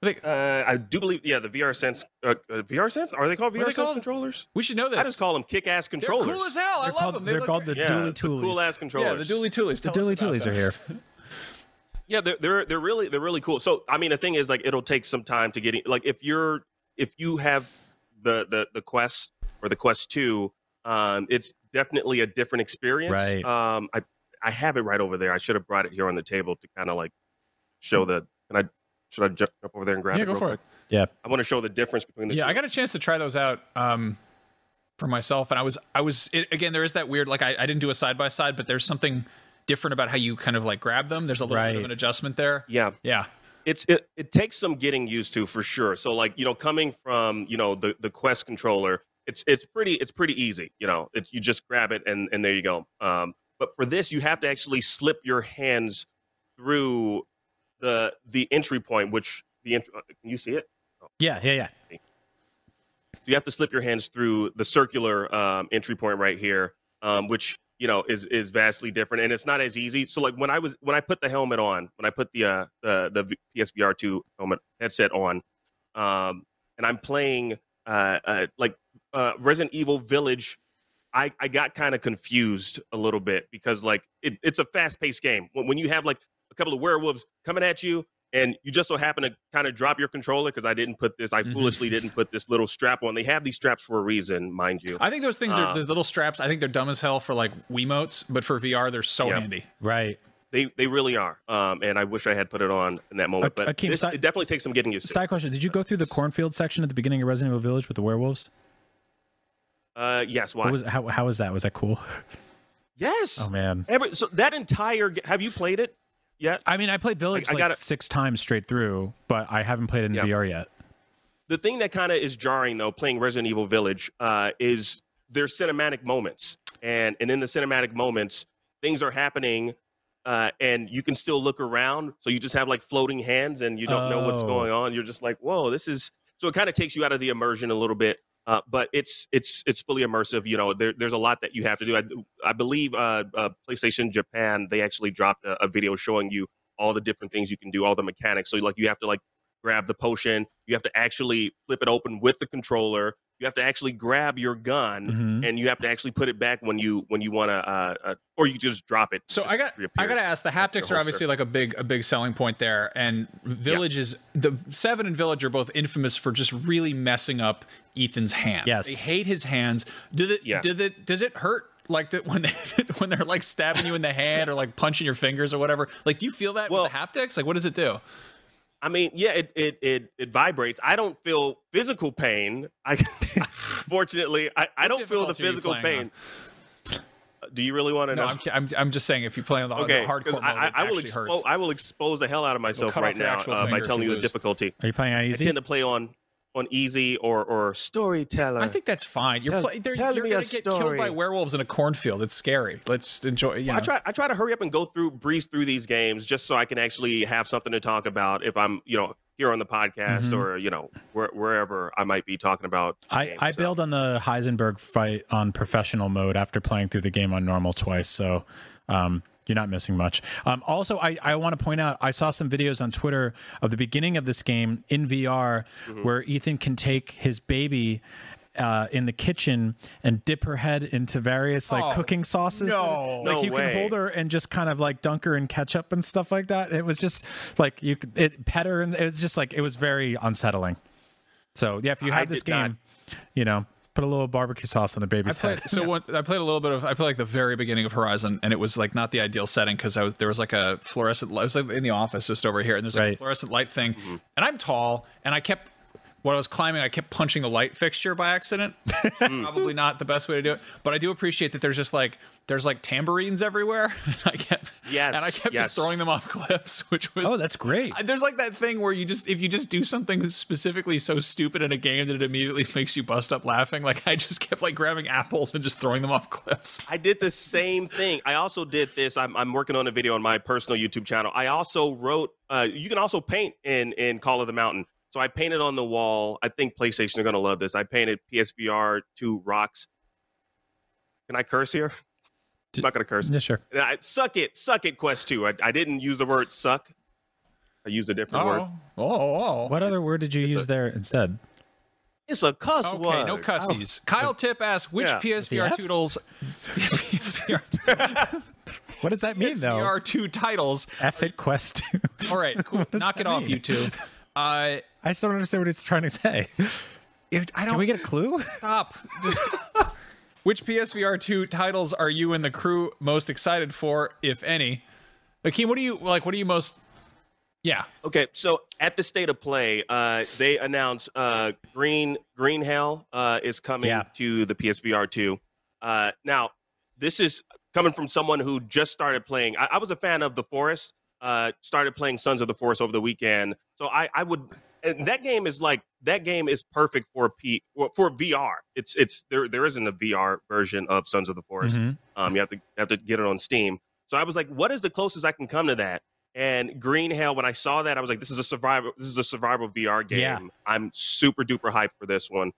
I do believe, the VR Sense. VR Sense? Are they called VR Sense controllers? We should know this. I just call them kick-ass controllers. They're cool as hell. I love them. They're called the Dually Toolies. Cool-ass controllers. Yeah, the Dually Toolies. The Dually Toolies are here. Yeah, they're really cool. So I mean, the thing is, like, it'll take some time to get in. Like, if you have the Quest or the Quest 2, it's definitely a different experience. Right. I have it right over there. I should have brought it here on the table to kind of like show the. Should I jump over there and grab it? Yeah, go for quick? it. Yeah. I want to show the difference between the two. Yeah, I got a chance to try those out for myself, and again, there is that weird, like, I didn't do a side by side, but there's something different about how you kind of like grab them. There's a little bit of an adjustment there. Yeah. It takes some getting used to, for sure. So, like, coming from the Quest controller, it's pretty easy. You just grab it and there you go. But for this, you have to actually slip your hands through the entry point, can you see it? Yeah. You have to slip your hands through the circular entry point right here, which is vastly different, and it's not as easy. So, like, when I put the helmet on, when I put the PSVR 2 helmet headset on, and I'm playing Resident Evil Village, I got kind of confused a little bit because, like, it's a fast-paced game. When you have like a couple of werewolves coming at you, and you just so happen to kind of drop your controller, because I foolishly didn't put this little strap on. They have these straps for a reason, mind you. I think those things are, the little straps, I think they're dumb as hell for like Wiimotes, but for VR, they're so handy. Right. They really are. And I wish I had put it on in that moment. But Akeem, it definitely takes some getting used to. Side question. Did you go through the cornfield section at the beginning of Resident Evil Village with the werewolves? Yes. Why? How was that? Was that cool? Yes. Oh, man. So that entire... Have you played it yet? I mean, I played Village 6 times straight through, but I haven't played it in VR yet. The thing that kind of is jarring, though, playing Resident Evil Village, is there's cinematic moments. And in the cinematic moments, things are happening, and you can still look around. So you just have, like, floating hands, and you don't know what's going on. You're just like, whoa, this is... So it kind of takes you out of the immersion a little bit. But it's fully immersive. There's a lot that you have to do. I believe PlayStation Japan, they actually dropped a video showing you all the different things you can do, all the mechanics. So, like, you have to, like, grab the potion. You have to actually flip it open with the controller. You have to actually grab your gun, and you have to actually put it back when you want to, or you just drop it. So I got to ask, the haptics are obviously like a big selling point there, and Village is the 7 and Village are both infamous for just really messing up Ethan's hand. Yes, they hate his hands. Does it hurt? Like when they're like stabbing you in the hand or like punching your fingers or whatever? Like, do you feel that with the haptics? Like, what does it do? I mean, yeah, it vibrates. I don't feel physical pain. Fortunately, I don't feel the physical pain. Do you really want to know? I'm just saying, if you play on the hardcore mode, I will expose the hell out of myself right now by telling you the difficulty. Are you playing on easy? I tend to play on easy or storyteller. I think that's fine. You're going to get killed by werewolves in a cornfield. It's scary. Let's enjoy. I try to hurry up and breeze through these games just so I can actually have something to talk about if I'm here on the podcast or wherever I might be talking about. I bailed on the Heisenberg fight on professional mode after playing through the game on normal twice. So. You're not missing much. Also, I want to point out, I saw some videos on Twitter of the beginning of this game in VR where Ethan can take his baby in the kitchen and dip her head into various cooking sauces. No way. Can hold her and just kind of like dunk her in ketchup and stuff like that. It was just like pet her, and it was just like, it was very unsettling. So yeah, if you have this game, put a little barbecue sauce on the baby's head. I played a little bit of. I played like the very beginning of Horizon, and it was like not the ideal setting because there was like a fluorescent light. I was like in the office just over here, and there's like a fluorescent light thing, and I'm tall, and when I was climbing, I kept punching the light fixture by accident. Probably not the best way to do it, but I do appreciate that there's like tambourines everywhere. I kept just throwing them off cliffs, which was that's great. There's like that thing where if you just do something specifically so stupid in a game that it immediately makes you bust up laughing. Like I just kept like grabbing apples and just throwing them off cliffs. I did the same thing. I also did this. I'm working on a video on my personal YouTube channel. I also wrote. You can also paint in Call of the Mountain. So I painted on the wall. I think PlayStation are going to love this. I painted PSVR 2 rocks. Can I curse here? I'm not going to curse. Yeah, sure. Suck it, Quest 2. I didn't use the word suck. I used a different word. What other word did you use there instead? It's a cuss word. Okay, no cussies. Kyle Tip asks, which PSVR 2 titles... What does that mean, though? PSVR 2 titles. F-It Quest 2. All right, cool. Knock it off, you two. I just don't understand what he's trying to say. Can we get a clue? Stop. Just... Which PSVR 2 titles are you and the crew most excited for, if any? Akeem, what are you most... Yeah. Okay, so at the State of Play, they announced Green Hell is coming to the PSVR 2. Now, this is coming from someone who just started playing. I was a fan of The Forest, started playing Sons of the Forest over the weekend. So I would... And that game is perfect for VR. There isn't a VR version of Sons of the Forest. Mm-hmm. You have to get it on Steam. So I was like, what is the closest I can come to that? And Green Hell, when I saw that, I was like, this is a survival VR game. Yeah. I'm super duper hyped for this one.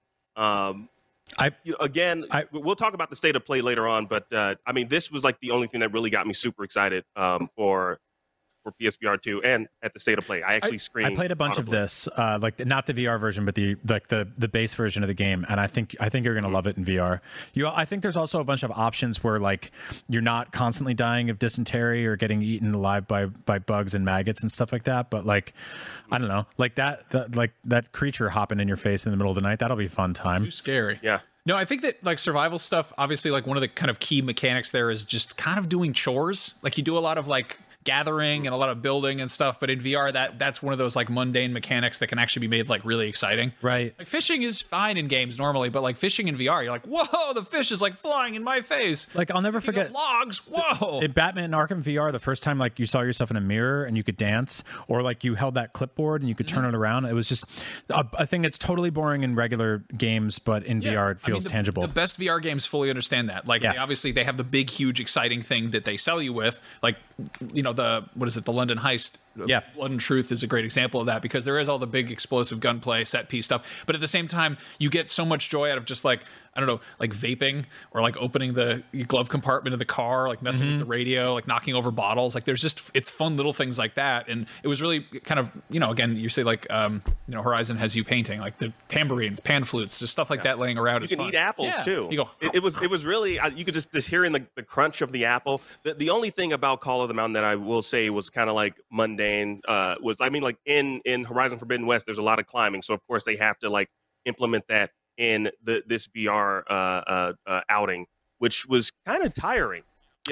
We'll talk about the State of Play later on, but this was like the only thing that really got me super excited for PSVR 2 and at the State of Play. I played a bunch of this, like not the VR version, but the base version of the game, and I think you're gonna love it in VR. I think there's also a bunch of options where like you're not constantly dying of dysentery or getting eaten alive by bugs and maggots and stuff like that. But like, I don't know, like that creature hopping in your face in the middle of the night, that'll be a fun time. Too scary. Yeah. No, I think that like survival stuff, obviously like one of the kind of key mechanics there is just kind of doing chores. Like you do a lot of like gathering and a lot of building and stuff, but in VR that's one of those like mundane mechanics that can actually be made like really exciting. Right. Like fishing is fine in games normally, but like fishing in VR, you're like, whoa, the fish is like flying in my face. Like I'll never forget logs. Whoa. In Batman Arkham VR, the first time like you saw yourself in a mirror and you could dance, or like you held that clipboard and you could turn it around. It was just a thing that's totally boring in regular games, but in VR it feels tangible. The best VR games fully understand that. Like they have the big, huge, exciting thing that they sell you with, like the London Heist. Blood and Truth is a great example of that, because there is all the big explosive gunplay set piece stuff, but at the same time you get so much joy out of just like, I don't know, like vaping or like opening the glove compartment of the car, like messing with the radio, like knocking over bottles. Like it's fun little things like that. And it was really kind of, again, you say like, Horizon has you painting like the tambourines, pan flutes, just stuff like that laying around. You can eat apples too. You go, it was really, you could just hearing the crunch of the apple. The only thing about Call of the Mountain that I will say was kind of like mundane was, like in Horizon Forbidden West, there's a lot of climbing. So of course they have to like implement that in this VR outing, which was kind of tiring.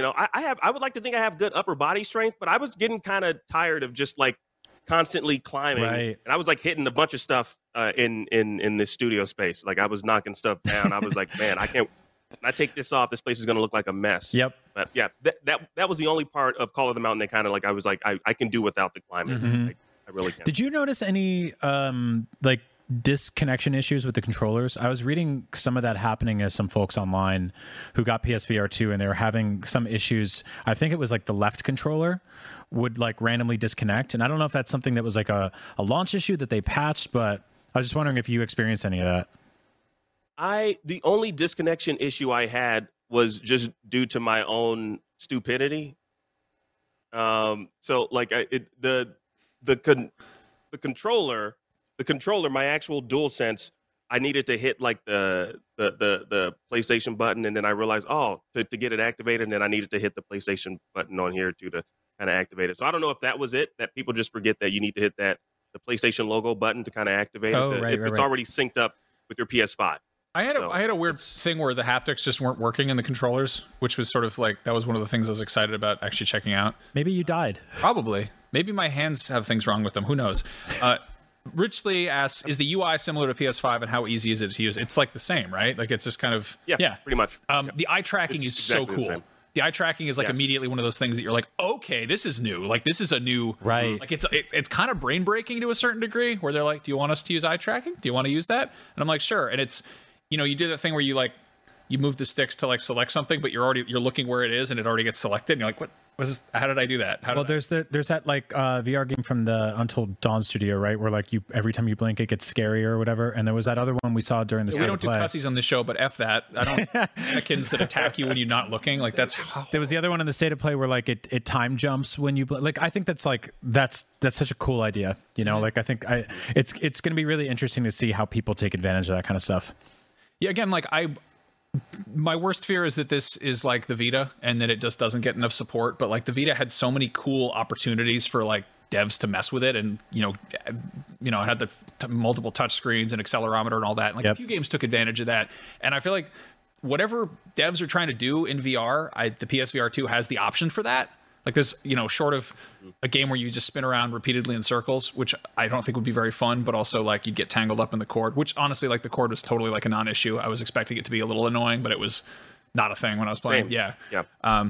I would like to think I have good upper body strength, but I was getting kind of tired of just like constantly climbing. Right. And I was like hitting a bunch of stuff in this studio space. Like I was knocking stuff down. I was like, man, I can't. When I take this off, this place is going to look like a mess. Yep. But yeah, that was the only part of Call of the Mountain that kind of like I was like I can do without the climbing. Mm-hmm. I really can. Did you notice any like disconnection issues with the controllers? I was reading some of that happening as some folks online who got PSVR 2 and they were having some issues. I think it was like the left controller would like randomly disconnect, and I don't know if that's something that was like a launch issue that they patched, but I was just wondering if you experienced any of that. The only disconnection issue I had was just due to my own stupidity. So like the controller, my actual DualSense, I needed to hit like the PlayStation button, and then I realized, to get it activated, and then I needed to hit the PlayStation button on here to kind of activate it. So I don't know if that was it, that people just forget that you need to hit the PlayStation logo button to kind of activate it. It's already synced up with your PS5. I had a weird thing where the haptics just weren't working in the controllers, which was sort of like, that was one of the things I was excited about actually checking out. Maybe you died. Probably. Maybe my hands have things wrong with them. Who knows? Rich Lee asks, is the UI similar to PS5 and how easy is it to use? It's like the same, right? Like it's just kind of... Yeah. Pretty much. The eye tracking is exactly so cool. The eye tracking is like immediately one of those things that you're like, okay, this is new. Like this is a new... Right. Like it's kind of brain breaking to a certain degree, where they're like, do you want us to use eye tracking? Do you want to use that? And I'm like, sure. And it's... you do that thing where you move the sticks to like select something, but you're looking where it is and it already gets selected. And you're like, what How did I do that? There's that like VR game from the Until Dawn studio, right? Where like every time you blink, it gets scarier or whatever. And there was that other one we saw during the state of play. We don't do cussies on this show, but F that. I don't mannequins that attack you when you're not looking. Like there was the other one in the state of play where like it time jumps when you like. I think that's such a cool idea. You know, like I think it's going to be really interesting to see how people take advantage of that kind of stuff. Yeah, again, like my worst fear is that this is like the Vita and that it just doesn't get enough support. But like the Vita had so many cool opportunities for like devs to mess with it, and it had the multiple touch screens and accelerometer and all that. And like a few games took advantage of that, and I feel like whatever devs are trying to do in VR, the PSVR 2 has the option for that. Like there's, short of a game where you just spin around repeatedly in circles, which I don't think would be very fun, but also like you'd get tangled up in the cord, which honestly, like the cord was totally like a non-issue. I was expecting it to be a little annoying, but it was not a thing when I was playing. Same. Yeah.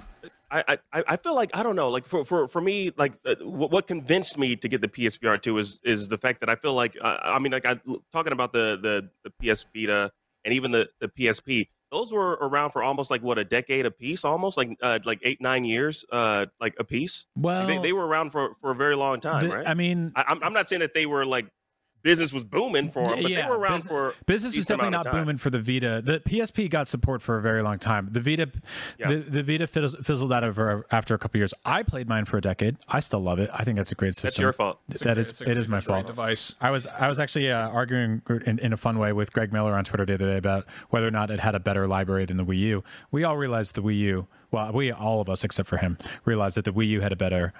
I feel like, I don't know, like for me, like what convinced me to get the PSVR 2 is the fact that I feel like, talking about the PS Vita and even the PSP, those were around for almost like a decade a piece, almost like 8-9 years, like a piece. Well, they were around for a very long time, right? I mean, I'm not saying that they were like business was booming for them, but they were around for business was definitely not booming for the Vita. The PSP got support for a very long time. The Vita, the Vita fizzled out after a couple years. I played mine for a decade. I still love it. I think that's a great system. That's your fault. It is my fault. Device. I was actually arguing in a fun way with Greg Miller on Twitter the other day about whether or not it had a better library than the Wii U. We all realized the Wii U. Well, all of us except for him realized that the Wii U had a better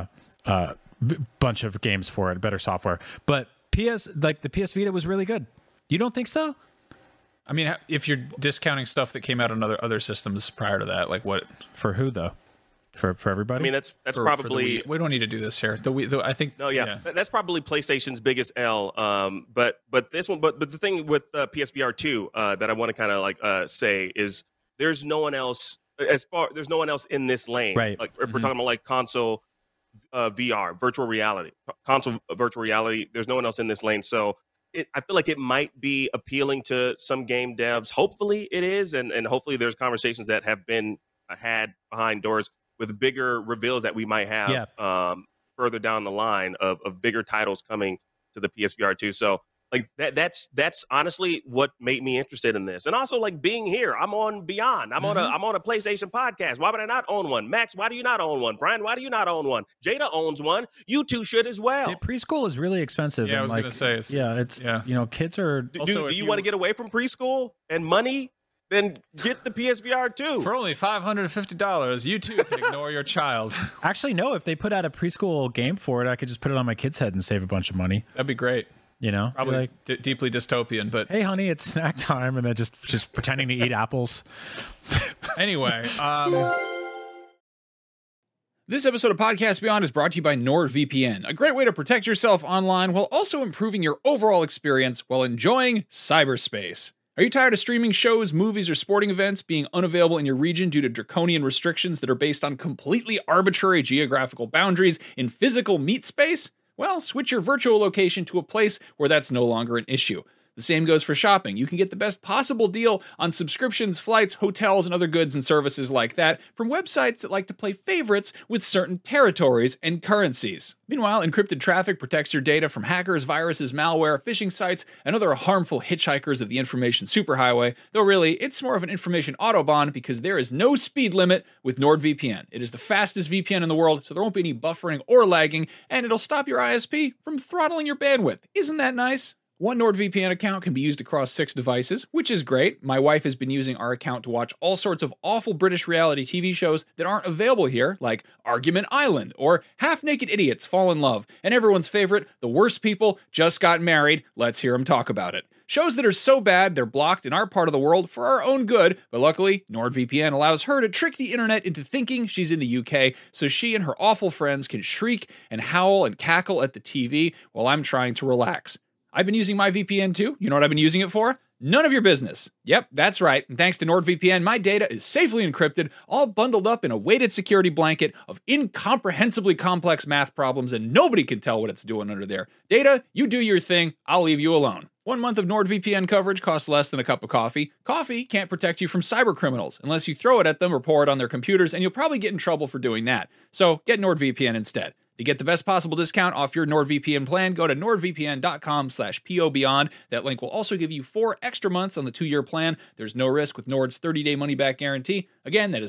bunch of games for it, better software, but the PS Vita was really good. You don't think so? I mean, if you're discounting stuff that came out on other systems prior to that, like what? For who though? For everybody? I mean, that's probably. We don't need to do this here. I think. No, yeah, that's probably PlayStation's biggest L. But this one, but the thing with PSVR 2 that I want to kind of like say is there's no one else there's no one else in this lane. Right. Like if we're talking about like console. VR, virtual reality, console virtual reality. There's no one else in this lane. So I feel like it might be appealing to some game devs. Hopefully it is. And hopefully there's conversations that have been had behind doors with bigger reveals that we might have further down the line of bigger titles coming to the PSVR 2. So like that's honestly what made me interested in this. And also like being here, I'm on Beyond. I'm on a PlayStation podcast. Why would I not own one? Max, why do you not own one? Brian, why do you not own one? Jada owns one. You two should as well. Preschool is really expensive. Yeah, I was going to say. Kids are. Do you want to get away from preschool and money? Then get the PSVR 2. For only $550, you too can ignore your child. Actually, no. If they put out a preschool game for it, I could just put it on my kid's head and save a bunch of money. That'd be great. Probably like, deeply dystopian, but hey, honey, it's snack time, and then just pretending to eat apples. Anyway, this episode of Podcast Beyond is brought to you by NordVPN, a great way to protect yourself online while also improving your overall experience while enjoying cyberspace. Are you tired of streaming shows, movies, or sporting events being unavailable in your region due to draconian restrictions that are based on completely arbitrary geographical boundaries in physical meat space? Well, switch your virtual location to a place where that's no longer an issue. The same goes for shopping. You can get the best possible deal on subscriptions, flights, hotels, and other goods and services like that from websites that like to play favorites with certain territories and currencies. Meanwhile, encrypted traffic protects your data from hackers, viruses, malware, phishing sites, and other harmful hitchhikers of the information superhighway, though really, it's more of an information autobahn because there is no speed limit with NordVPN. It is the fastest VPN in the world, so there won't be any buffering or lagging, and it'll stop your ISP from throttling your bandwidth. Isn't that nice? One NordVPN account can be used across 6 devices, which is great. My wife has been using our account to watch all sorts of awful British reality TV shows that aren't available here, like Argument Island or Half-Naked Idiots Fall in Love, and everyone's favorite, The Worst People Just Got Married. Let's hear them talk about it. Shows that are so bad they're blocked in our part of the world for our own good, but luckily, NordVPN allows her to trick the internet into thinking she's in the UK, so she and her awful friends can shriek and howl and cackle at the TV while I'm trying to relax. I've been using my VPN too. You know what I've been using it for? None of your business. Yep, that's right. And thanks to NordVPN, my data is safely encrypted, all bundled up in a weighted security blanket of incomprehensibly complex math problems, and nobody can tell what it's doing under there. Data, you do your thing. I'll leave you alone. 1 month of NordVPN coverage costs less than a cup of coffee. Coffee can't protect you from cyber criminals unless you throw it at them or pour it on their computers, and you'll probably get in trouble for doing that. So get NordVPN instead. To get the best possible discount off your NordVPN plan, go to nordvpn.com/POBeyond. That link will also give you 4 extra months on the 2-year plan. There's no risk with Nord's 30-day money-back guarantee. Again, that is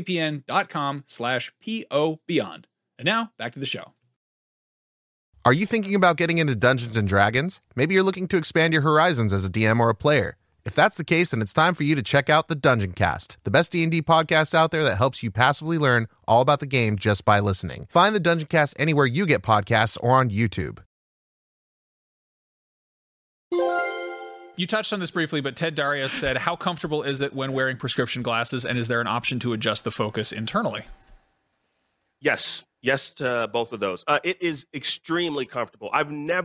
nordvpn.com/POBeyond. And now, back to the show. Are you thinking about getting into Dungeons & Dragons? Maybe you're looking to expand your horizons as a DM or a player. If that's the case, then it's time for you to check out the Dungeon Cast, the best D&D podcast out there that helps you passively learn all about the game just by listening. Find the Dungeon Cast anywhere you get podcasts or on YouTube. You touched on this briefly, but Ted Darius said, how comfortable is it when wearing prescription glasses, and is there an option to adjust the focus internally? Yes to both of those. It is extremely comfortable. So I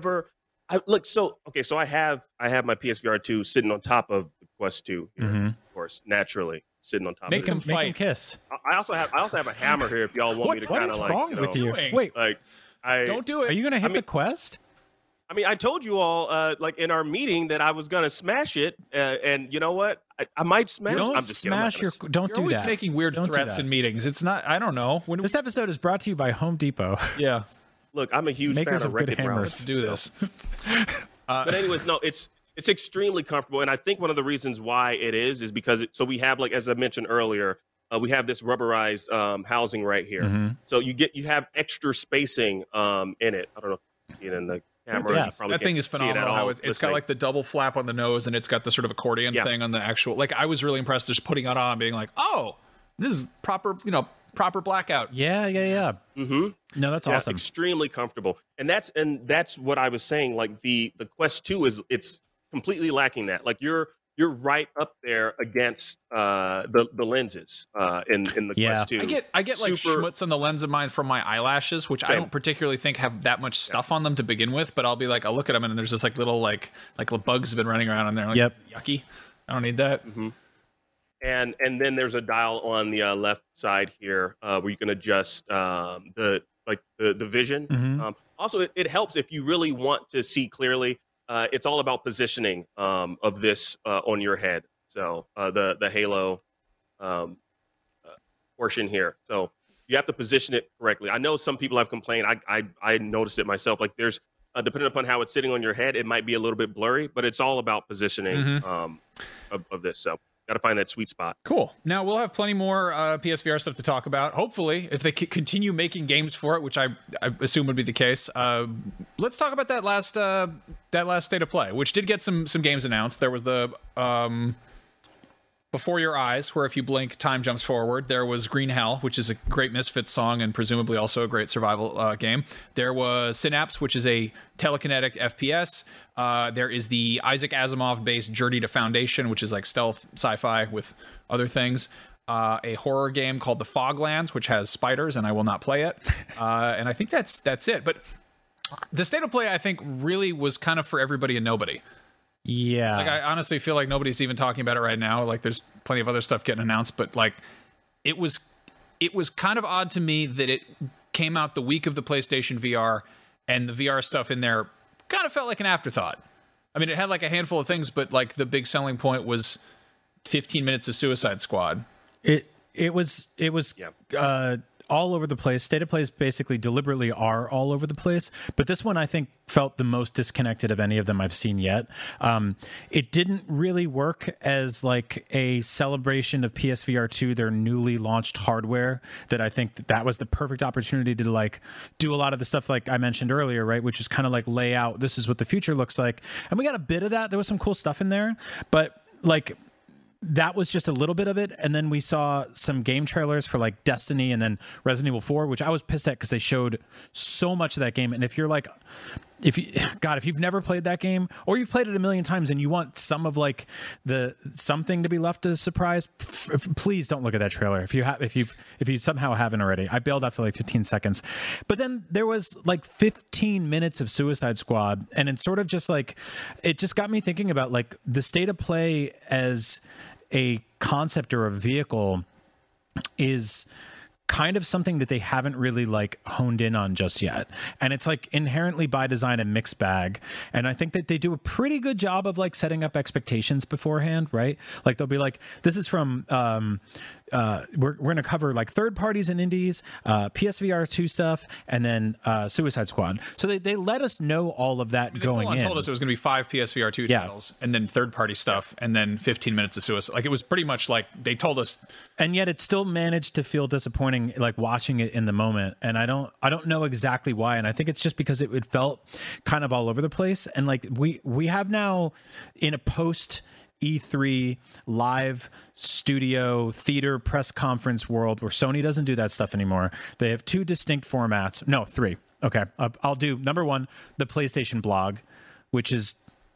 have my PSVR 2 sitting on top of the Quest 2 here, of course, naturally sitting on top make of it. Make him kiss. I also have a hammer here if y'all want me to kind of like. What is wrong with you? Wait, don't do it. Are you going to hit the Quest? I mean, I told you all, like in our meeting, that I was gonna smash it, and you know what? I might smash. Don't I'm just smash your. Don't You're do always that. making weird Don't do threats that. in meetings. It's not. I don't know. This episode is brought to you by Home Depot. Yeah. Look, I'm a huge Makers fan of of good Wreck-It Ralph. hammers. Let's do this. But anyways, no, it's extremely comfortable, and I think one of the reasons why it is because so we have, like as I mentioned earlier, we have this rubberized housing right here. So you have extra spacing in it. I don't know if you see it in the camera. Yeah, You probably That thing can't is see it at phenomenal. all How it's got like the double flap on the nose, and it's got the sort of accordion thing on the actual. Like I was really impressed just putting it on, being like, oh, this is proper blackout. Yeah. No, that's awesome. Extremely comfortable, and that's what I was saying. Like the Quest 2 it's completely lacking that. Like you're right up there against the lenses in the Quest 2. I get like schmutz on the lens of mine from my eyelashes, which I don't particularly think have that much stuff on them to begin with. But I'll be like, I'll look at them and there's just like little bugs have been running around on there. Like, yucky. I don't need that. And then there's a dial on the left side here where you can adjust the vision. Also, it helps if you really want to see clearly. It's all about positioning of this on your head. So the halo portion here. So you have to position it correctly. I know some people have complained. I noticed it myself. Like there's depending upon how it's sitting on your head, it might be a little bit blurry, but it's all about positioning of this. So got to find that sweet spot. Cool. Now we'll have plenty more PSVR stuff to talk about. Hopefully, if they continue making games for it, which I assume would be the case. Let's talk about that last state of play, which did get some games announced. There was the Before Your Eyes, where if you blink, time jumps forward. There was Green Hell, which is a great Misfits song and presumably also a great survival game. There was Synapse, which is a telekinetic FPS. There is the Isaac Asimov-based Journey to Foundation, which is like stealth sci-fi with other things. A horror game called The Foglands, which has spiders, and I will not play it. And I think that's it. But the state of play, I think, really was kind of for everybody and nobody. Yeah. Like I honestly feel like nobody's even talking about it right now. Like there's plenty of other stuff getting announced, but like it was kind of odd to me that it came out the week of the PlayStation VR, and the VR stuff in there kind of felt like an afterthought. I mean, it had like a handful of things, but like the big selling point was 15 minutes of Suicide Squad. It was all over the place. State of plays basically deliberately are all over the place, but this one I think felt the most disconnected of any of them I've seen yet. It didn't really work as like a celebration of PSVR 2, their newly launched hardware, that I think that was the perfect opportunity to like do a lot of the stuff like I mentioned earlier, right? Which is kind of like lay out, this is what the future looks like. And we got a bit of that. There was some cool stuff in there, but like that was just a little bit of it. And then we saw some game trailers for like Destiny and then Resident Evil 4, which I was pissed at because they showed so much of that game. And if you're like, if you've never played that game or you've played it a million times and you want some of like something to be left as a surprise, please don't look at that trailer. If you somehow haven't already. I bailed after like 15 seconds, but then there was like 15 minutes of Suicide Squad, and it's sort of just like, it just got me thinking about like the state of play as a concept or a vehicle is kind of something that they haven't really like honed in on just yet. And it's like inherently by design a mixed bag. And I think that they do a pretty good job of like setting up expectations beforehand, right? Like they'll be like, this is from we're going to cover like third parties and indies, PSVR 2 stuff, and then Suicide Squad. So they let us know all of that going in. They told us it was going to be 5 PSVR 2 titles, and then third party stuff, and then 15 minutes of Suicide. Like it was pretty much like they told us. And yet it still managed to feel disappointing, like watching it in the moment. And I don't know exactly why. And I think it's just because it felt kind of all over the place. And like we have now in a post E3 live studio theater press conference world where Sony doesn't do that stuff anymore. They have 2 distinct formats. No, 3. Okay. I'll do number 1, the PlayStation blog, which is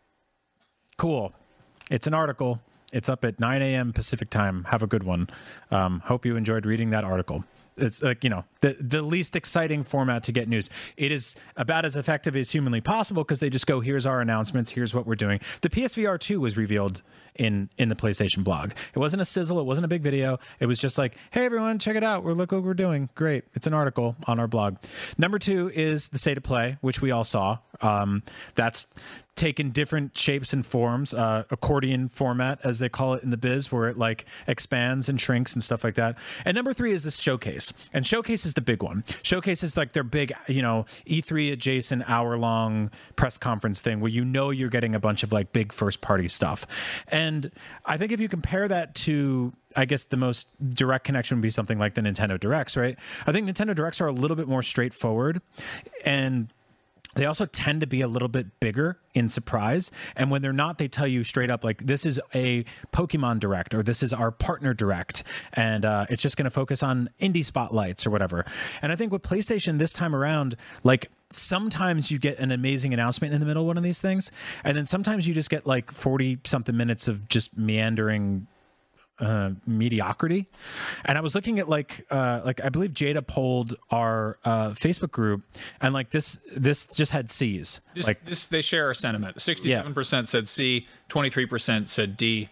cool. It's an article. It's up at 9 a.m. Pacific time. Have a good one. Hope you enjoyed reading that article. It's like, the least exciting format to get news. It is about as effective as humanly possible because they just go, here's our announcements, here's what we're doing. The PSVR 2 was revealed in the PlayStation blog. It wasn't a sizzle, it wasn't a big video. It was just like, hey everyone, check it out. Look what we're doing. Great. It's an article on our blog. Number 2 is the State of Play, which we all saw. That's taken different shapes and forms, accordion format, as they call it in the biz, where it like expands and shrinks and stuff like that. And number 3 is this Showcase. And Showcase is the big one. Showcase is like their big, E3 adjacent hour-long press conference thing where you're getting a bunch of like big first-party stuff. And I think if you compare that to, I guess the most direct connection would be something like the Nintendo Directs, right? I think Nintendo Directs are a little bit more straightforward, and they also tend to be a little bit bigger in surprise. And when they're not, they tell you straight up, like, this is a Pokemon Direct, or this is our partner Direct. And it's just going to focus on indie spotlights or whatever. And I think with PlayStation this time around, like, sometimes you get an amazing announcement in the middle of one of these things. And then sometimes you just get like 40 something minutes of just meandering mediocrity. And I was looking at like I believe Jada polled our Facebook group, and like this just had C's. They share our sentiment. 67% said C, 23% said D,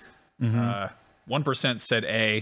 1% said A,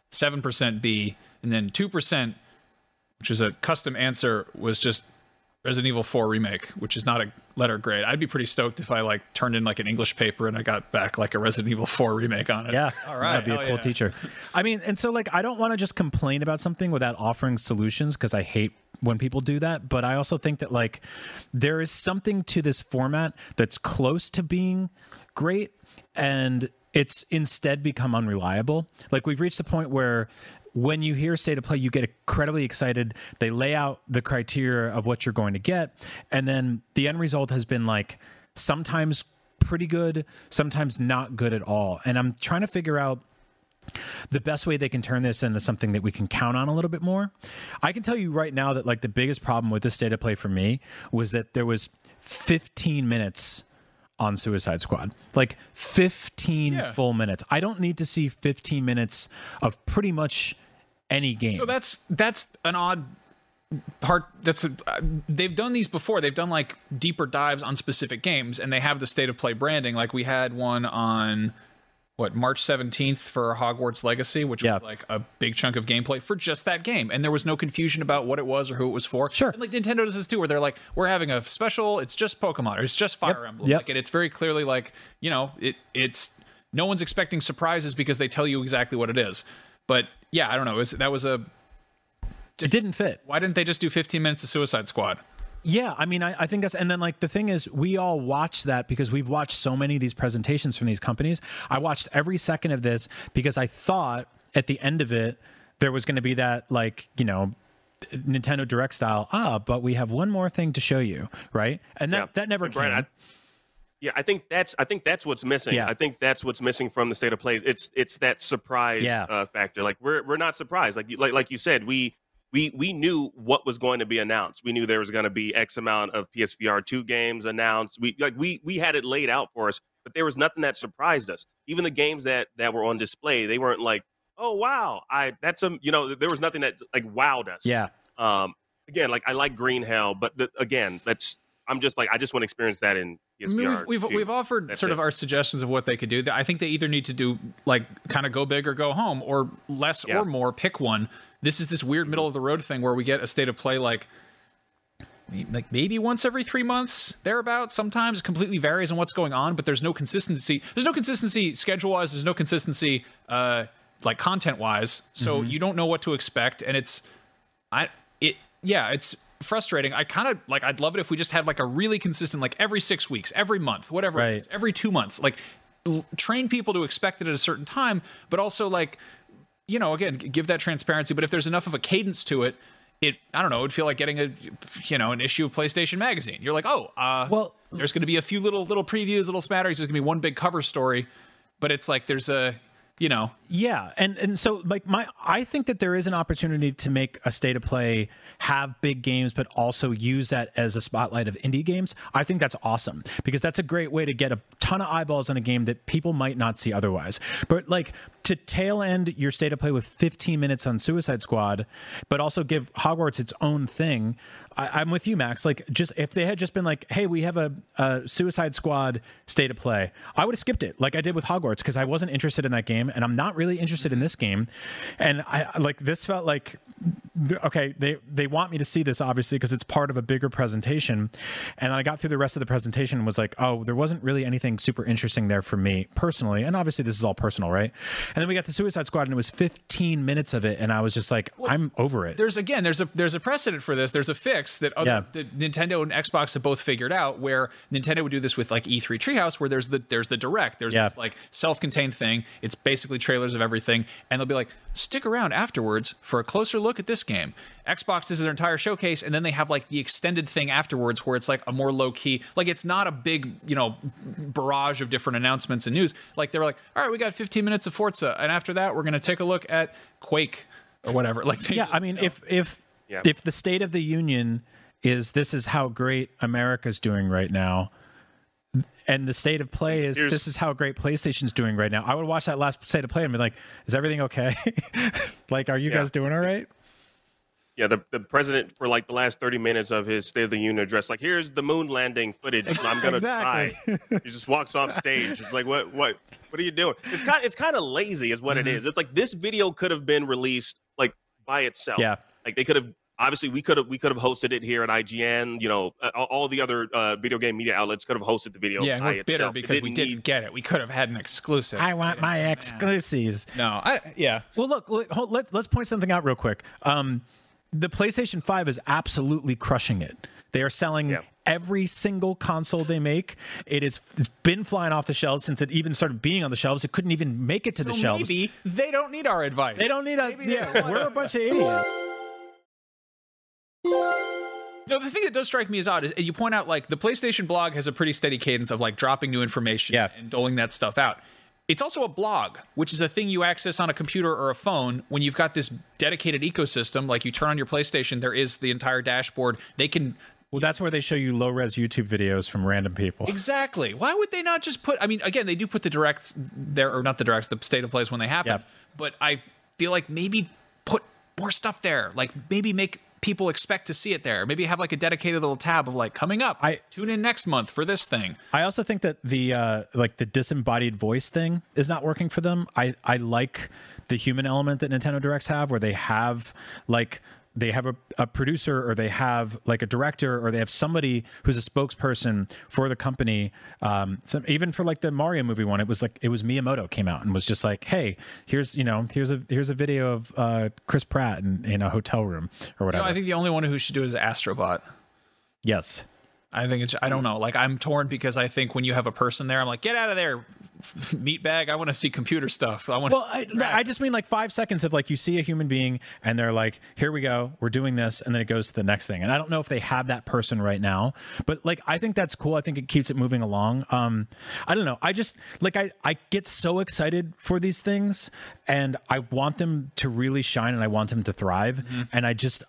7% B, and then 2%, which is a custom answer, was just Resident Evil 4 Remake, which is not a letter grade. I'd be pretty stoked if I like turned in like an English paper and I got back like a Resident Evil 4 Remake on it. Yeah. All right. That'd be a cool teacher. I mean, and so like, I don't want to just complain about something without offering solutions, because I hate when people do that. But I also think that like there is something to this format that's close to being great, and it's instead become unreliable. Like, we've reached the point where when you hear State of Play, you get incredibly excited. They lay out the criteria of what you're going to get. And then the end result has been like sometimes pretty good, sometimes not good at all. And I'm trying to figure out the best way they can turn this into something that we can count on a little bit more. I can tell you right now that like the biggest problem with this State of Play for me was that there was 15 minutes on Suicide Squad, like 15 full minutes. I don't need to see 15 minutes of pretty much any game. So that's an odd part. They've done these before. They've done like deeper dives on specific games, and they have the State of Play branding. Like we had one on March 17th for Hogwarts Legacy, which was like a big chunk of gameplay for just that game. And there was no confusion about what it was or who it was for. Sure. And like Nintendo does this too, where they're like, we're having a special, it's just Pokemon, or it's just Fire Emblem. Like, and it's very clearly like, it's no one's expecting surprises because they tell you exactly what it is. But yeah, I don't know. It didn't fit. Why didn't they just do 15 minutes of Suicide Squad? Yeah, I mean, I think that's, and then like the thing is, we all watch that because we've watched so many of these presentations from these companies. I watched every second of this because I thought at the end of it, there was going to be that like, Nintendo Direct style, but we have one more thing to show you, right? And that never came. Brian, I think that's what's missing. Yeah. I think that's what's missing from the State of Play. It's that surprise factor. Like we're not surprised. Like you said, we knew what was going to be announced. We knew there was going to be X amount of PSVR 2 games announced. We had it laid out for us, but there was nothing that surprised us. Even the games that were on display, they weren't like, oh wow, there was nothing that like wowed us. Yeah. Again, like I like Green Hell, but I just want to experience that in PSVR. We've offered sort of our suggestions of what they could do. I think they either need to do like kind of go big or go home, or less or more. Pick one. This is this weird middle of the road thing where we get a state of play like maybe once every 3 months, thereabouts. Sometimes it completely varies on what's going on, but there's no consistency. There's no consistency schedule wise. There's no consistency like content wise. So you don't know what to expect, and it's frustrating. I kind of like, I'd love it if we just had like a really consistent, like every 6 weeks, every month, whatever it is, every 2 months, like train people to expect it at a certain time, but also like, you know, again, give that transparency. But if there's enough of a cadence to it, I don't know, it'd feel like getting an issue of PlayStation Magazine. You're like, well, there's going to be a few little previews, little smatterings. There's going to be one big cover story, but it's like, there's a, you know. Yeah. And so like I think that there is an opportunity to make a state of play have big games, but also use that as a spotlight of indie games. I think that's awesome, because that's a great way to get a ton of eyeballs on a game that people might not see otherwise. But like, to tail end your state of play with 15 minutes on Suicide Squad, but also give Hogwarts its own thing. I'm with you, Max. Like, just if they had just been like, hey, we have a Suicide Squad state of play, I would have skipped it like I did with Hogwarts, because I wasn't interested in that game, and I'm not really interested in this game. And I like, this felt like, okay, they want me to see this obviously because it's part of a bigger presentation. And then I got through the rest of the presentation and was like, oh, there wasn't really anything super interesting there for me personally. And obviously this is all personal, right? And then we got the Suicide Squad, and it was 15 minutes of it, and I was just like, I'm over it. There's a precedent for this. There's a fix that the Nintendo and Xbox have both figured out, where Nintendo would do this with like E3 Treehouse, where there's the direct, there's this like self-contained thing. It's basically trailers of everything, and they'll be like, stick around afterwards for a closer look at this game. Xbox is their entire showcase, and then they have like the extended thing afterwards, where it's like a more low key, like it's not a big, you know, barrage of different announcements and news. Like, they were like, all right, we got 15 minutes of Forza, and after that we're going to take a look at Quake or whatever. Like, I mean, if the State of the Union is, this is how great America's doing right now, and the state of play is, this is how great PlayStation's doing right now, I would watch that last state of play and be like, is everything okay? Like, are you guys doing all right? Yeah, the president, for like the last 30 minutes of his State of the Union address, like, here's the moon landing footage. I'm gonna die. He just walks off stage. It's like, what are you doing? It's kind of lazy, is what it is. It's like, this video could have been released like by itself. Yeah, like they could have. Obviously, we could have hosted it here at IGN. You know, all the other video game media outlets could have hosted the video. Yeah, and we're bitter itself. because we didn't get it. We could have had an exclusive. I want my exclusives. No, Well, look, let's point something out real quick. The PlayStation 5 is absolutely crushing it. They are selling every single console they make. It's been flying off the shelves since it even started being on the shelves. It couldn't even make it to the shelves. Maybe they don't need our advice. They don't need we're a bunch of idiots. No, the thing that does strike me as odd is, you point out, like, the PlayStation blog has a pretty steady cadence of like dropping new information and doling that stuff out. It's also a blog, which is a thing you access on a computer or a phone. When you've got this dedicated ecosystem, like, you turn on your PlayStation, there is the entire dashboard. They can... Well, that's where they show you low-res YouTube videos from random people. Exactly. Why would they not just put... I mean, again, they do put the directs there, or not the directs, the state of plays when they happen. But I feel like maybe put more stuff there. Like, maybe make people expect to see it there. Maybe have like a dedicated little tab of like, coming up, tune in next month for this thing. I also think that the like the disembodied voice thing is not working for them. I like the human element that Nintendo Directs have, where they have like, they have a producer, or they have like a director, or they have somebody who's a spokesperson for the company. Even for like the Mario movie one, it was Miyamoto came out and was just like, hey, here's a video of Chris Pratt in a hotel room or whatever. I think the only one who should do it is Astrobot. Yes. I think I don't know. Like, I'm torn, because I think when you have a person there, I'm like, get out of there, meatbag. I want to see computer stuff. I just mean like 5 seconds of like, you see a human being and they're like, here we go, we're doing this, and then it goes to the next thing. And I don't know if they have that person right now, but like, I think that's cool. I think it keeps it moving along. I don't know. I just like, I get so excited for these things, and I want them to really shine, and I want them to thrive. And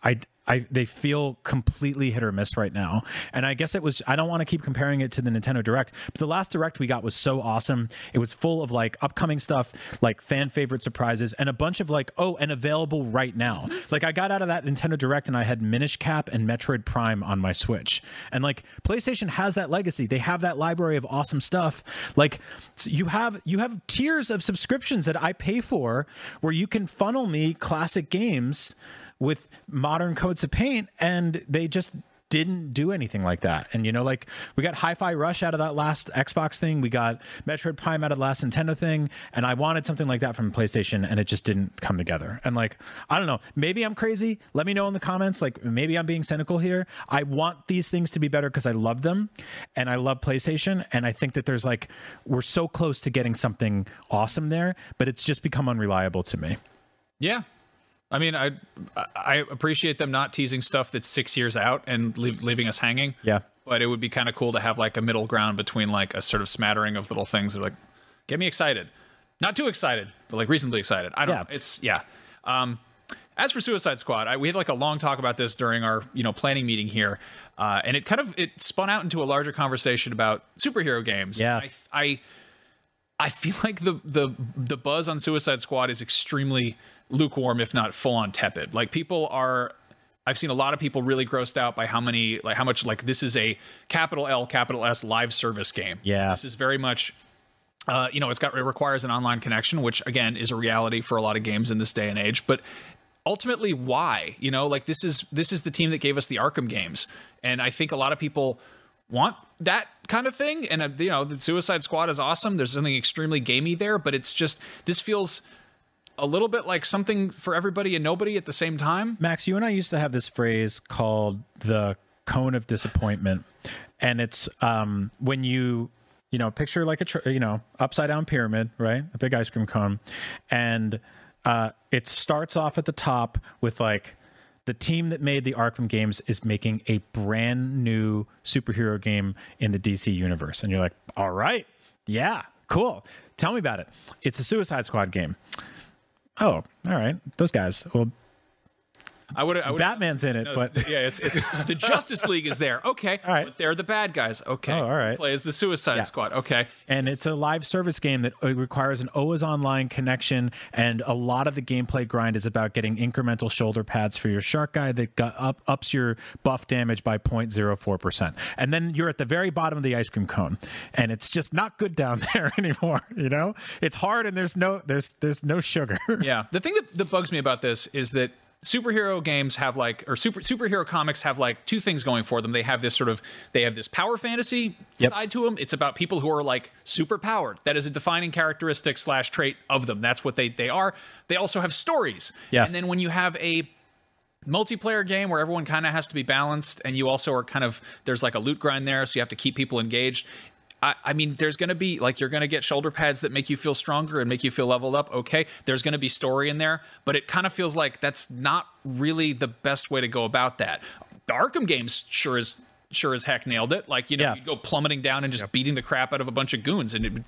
they feel completely hit or miss right now. And I guess I don't want to keep comparing it to the Nintendo Direct, but the last Direct we got was so awesome. It was full of like upcoming stuff, like fan favorite surprises, and a bunch of like, and available right now. Like I got out of that Nintendo Direct and I had Minish Cap and Metroid Prime on my Switch. And like PlayStation has that legacy. They have that library of awesome stuff. Like so you have tiers of subscriptions that I pay for where you can funnel me classic games with modern coats of paint, and they just didn't do anything like that. And like we got Hi-Fi Rush out of that last Xbox thing, we got Metroid Prime out of the last Nintendo thing, and I wanted something like that from PlayStation, and it just didn't come together. And like, I don't know, maybe I'm crazy. Let me know in the comments. Like maybe I'm being cynical here. I want these things to be better because I love them, and I love PlayStation, and I think that there's like, we're so close to getting something awesome there, but it's just become unreliable to me. Yeah. I mean, I appreciate them not teasing stuff that's 6 years out and leaving us hanging. Yeah. But it would be kind of cool to have like a middle ground between like a sort of smattering of little things that are like, get me excited. Not too excited, but like reasonably excited. I don't know. It's, yeah. As for Suicide Squad, we had like a long talk about this during our, planning meeting here. And it spun out into a larger conversation about superhero games. Yeah. I feel like the buzz on Suicide Squad is extremely lukewarm, if not full on tepid. Like I've seen a lot of people really grossed out by how much this is a capital L, capital S live service game. Yeah. This is very much, it requires an online connection, which again is a reality for a lot of games in this day and age. But ultimately, why? This is the team that gave us the Arkham games. And I think a lot of people want that kind of thing. And, the Suicide Squad is awesome. There's something extremely gamey there, but it's just, this feels a little bit like something for everybody and nobody at the same time. Max, you and I used to have this phrase called the cone of disappointment. And it's when you picture like upside down pyramid, right? A big ice cream cone. And it starts off at the top with like, the team that made the Arkham games is making a brand new superhero game in the DC universe. And you're like, all right, yeah, cool. Tell me about it. It's a Suicide Squad game. Oh, all right. Those guys. Well, I would. Batman's in it, but it's the Justice League is there. Okay, all right. But they're the bad guys. Okay, all right. Play as the Suicide Squad. Okay, and it's a live service game that requires an always online connection, and a lot of the gameplay grind is about getting incremental shoulder pads for your shark guy that ups your buff damage by 0.04%, and then you're at the very bottom of the ice cream cone, and it's just not good down there anymore. It's hard, and there's no sugar. Yeah, the thing that bugs me about this is that superhero games have superhero comics have like two things going for them. They have this power fantasy side to them. It's about people who are like super powered. That is a defining characteristic / trait of them. That's what they are. They also have stories. Yeah. And then when you have a multiplayer game where everyone kind of has to be balanced, and you also are there's like a loot grind there, so you have to keep people engaged. I mean, there's going to be you're going to get shoulder pads that make you feel stronger and make you feel leveled up. Okay, there's going to be story in there, but it kind of feels like that's not really the best way to go about that. The Arkham games sure as heck nailed it. You go plummeting down and just beating the crap out of a bunch of goons, and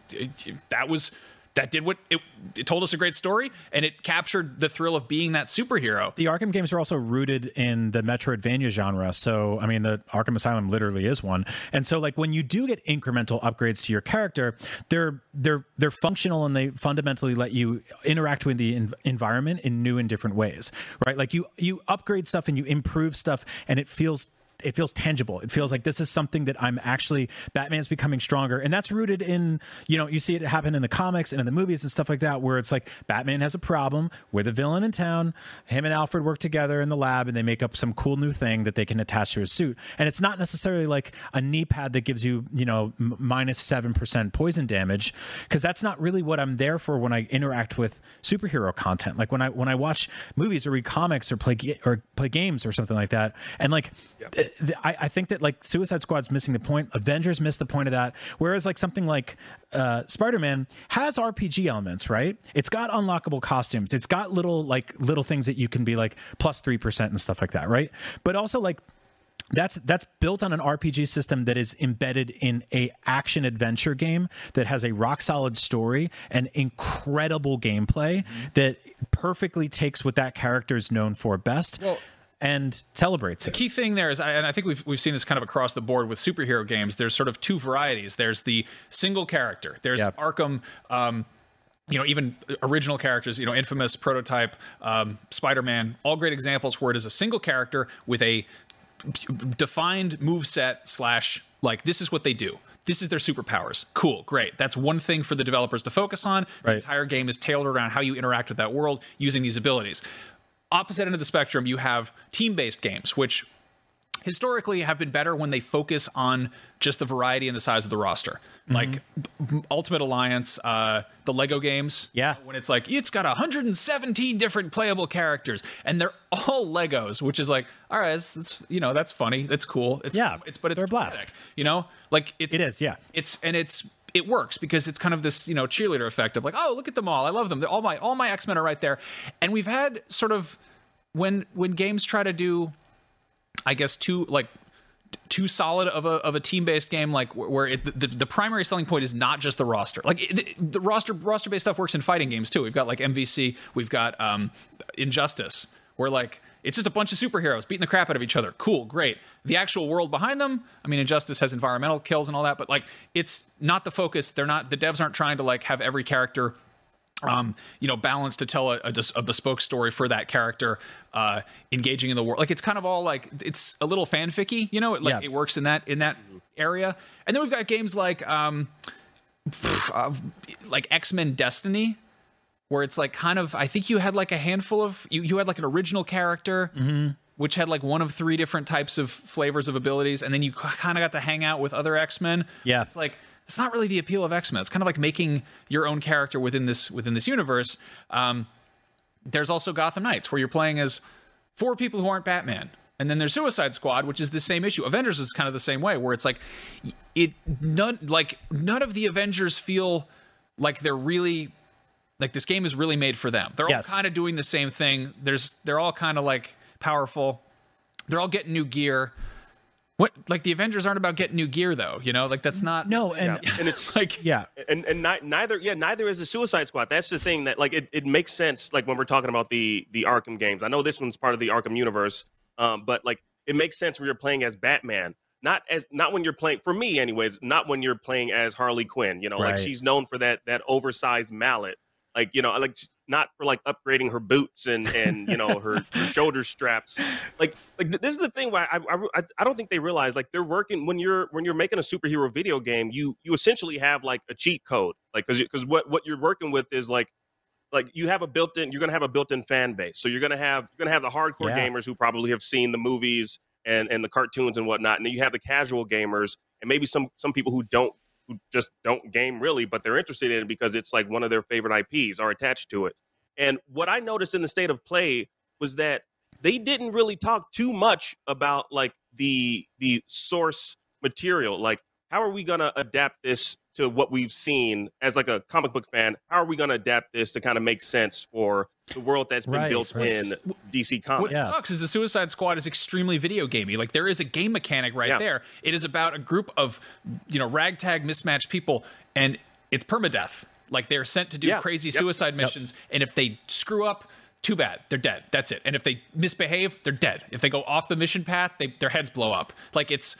that did what it told us a great story, and it captured the thrill of being that superhero. The Arkham games are also rooted in the Metroidvania genre. So, I mean, the Arkham Asylum literally is one. And so, when you do get incremental upgrades to your character, they're functional, and they fundamentally let you interact with the environment in new and different ways, right? You upgrade stuff and you improve stuff, and it feels tangible. It feels like this is something that Batman's becoming stronger. And that's rooted in, you see it happen in the comics and in the movies and stuff like that, where it's like Batman has a problem with a villain in town. Him and Alfred work together in the lab, and they make up some cool new thing that they can attach to his suit. And it's not necessarily like a knee pad that gives you, minus 7% poison damage, because that's not really what I'm there for when I interact with superhero content. Like when I watch movies or read comics or play games or something like that. And I think that Suicide Squad's missing the point. Avengers missed the point of that. Whereas something like Spider-Man has RPG elements, right? It's got unlockable costumes. It's got little things that you can be plus 3% and stuff like that, right? But also that's built on an RPG system that is embedded in a action adventure game that has a rock solid story and incredible gameplay that perfectly takes what that character is known for best. Well, and celebrates it. The key thing there is, and I think we've seen this kind of across the board with superhero games, there's sort of two varieties. There's the single character. There's Arkham, even original characters, Infamous, Prototype, Spider-Man, all great examples where it is a single character with a defined moveset / like, this is what they do. This is their superpowers. Cool, great. That's one thing for the developers to focus on. The entire game is tailored around how you interact with that world using these abilities. Opposite end of the spectrum, you have team-based games, which historically have been better when they focus on just the variety and the size of the roster. Like Ultimate Alliance, the Lego games. Yeah. When it's like, it's got 117 different playable characters, and they're all Legos, which is like, all right, that's funny. That's cool. It's they're a blast. Like it is, yeah. It works because it's kind of this, cheerleader effect of like, oh, look at them all. I love them. All my X-Men are right there. And we've had sort of when games try to do, I guess, too solid of a team-based game, like where the primary selling point is not just the roster. Like the roster-based stuff works in fighting games too. We've got like MVC, we've got Injustice, where like it's just a bunch of superheroes beating the crap out of each other. Cool, great. The actual world behind them, I mean, Injustice has environmental kills and all that, but like it's not the focus. The devs aren't trying to like have every character balanced to tell a bespoke story for that character, engaging in the world. Like it's kind of all like, it's a little fanficky, it works in that area. And then we've got games like X-Men Destiny, where it's like kind of, I think you had like a handful of, you had like an original character, which had like one of 3 different types of flavors of abilities. And then you kind of got to hang out with other X-Men. Yeah. It's like, it's not really the appeal of X-Men. It's kind of like making your own character within this universe. There's also Gotham Knights, where you're playing as 4 people who aren't Batman. And then there's Suicide Squad, which is the same issue. Avengers is kind of the same way, where it's like none of the Avengers feel like they're really, like this game is really made for them. They're all kind of doing the same thing. They're all kind of like powerful. They're all getting new gear. What, like the Avengers aren't about getting new gear though, like that's not. No, and it's like and neither is the Suicide Squad. That's the thing that like it makes sense, like when we're talking about the Arkham games. I know this one's part of the Arkham universe, but like it makes sense when you're playing as Batman, not when you're playing, for me anyways, not when you're playing as Harley Quinn. Like she's known for that oversized mallet. Like, like not for like upgrading her boots and her shoulder straps. Like this is the thing why I don't think they realize, like they're working when you're making a superhero video game, you essentially have like a cheat code, like because what you're working with is like you have you're gonna have a built-in fan base. So you're gonna have the hardcore gamers who probably have seen the movies and the cartoons and whatnot, and then you have the casual gamers and maybe some people who just don't game really, but they're interested in it because it's like one of their favorite IPs are attached to it. And what I noticed in the state of play was that they didn't really talk too much about like the source material. Like, how are we going to adapt this to what we've seen as like a comic book fan? How are we going to adapt this to kind of make sense for the world that's been built in DC Comics? What sucks is the Suicide Squad is extremely video gamey. Like there is a game mechanic there. It is about a group of, ragtag mismatched people, and it's permadeath. Like they're sent to do crazy suicide missions, and if they screw up, too bad, they're dead. That's it. And if they misbehave, they're dead. If they go off the mission path, their heads blow up. Like it's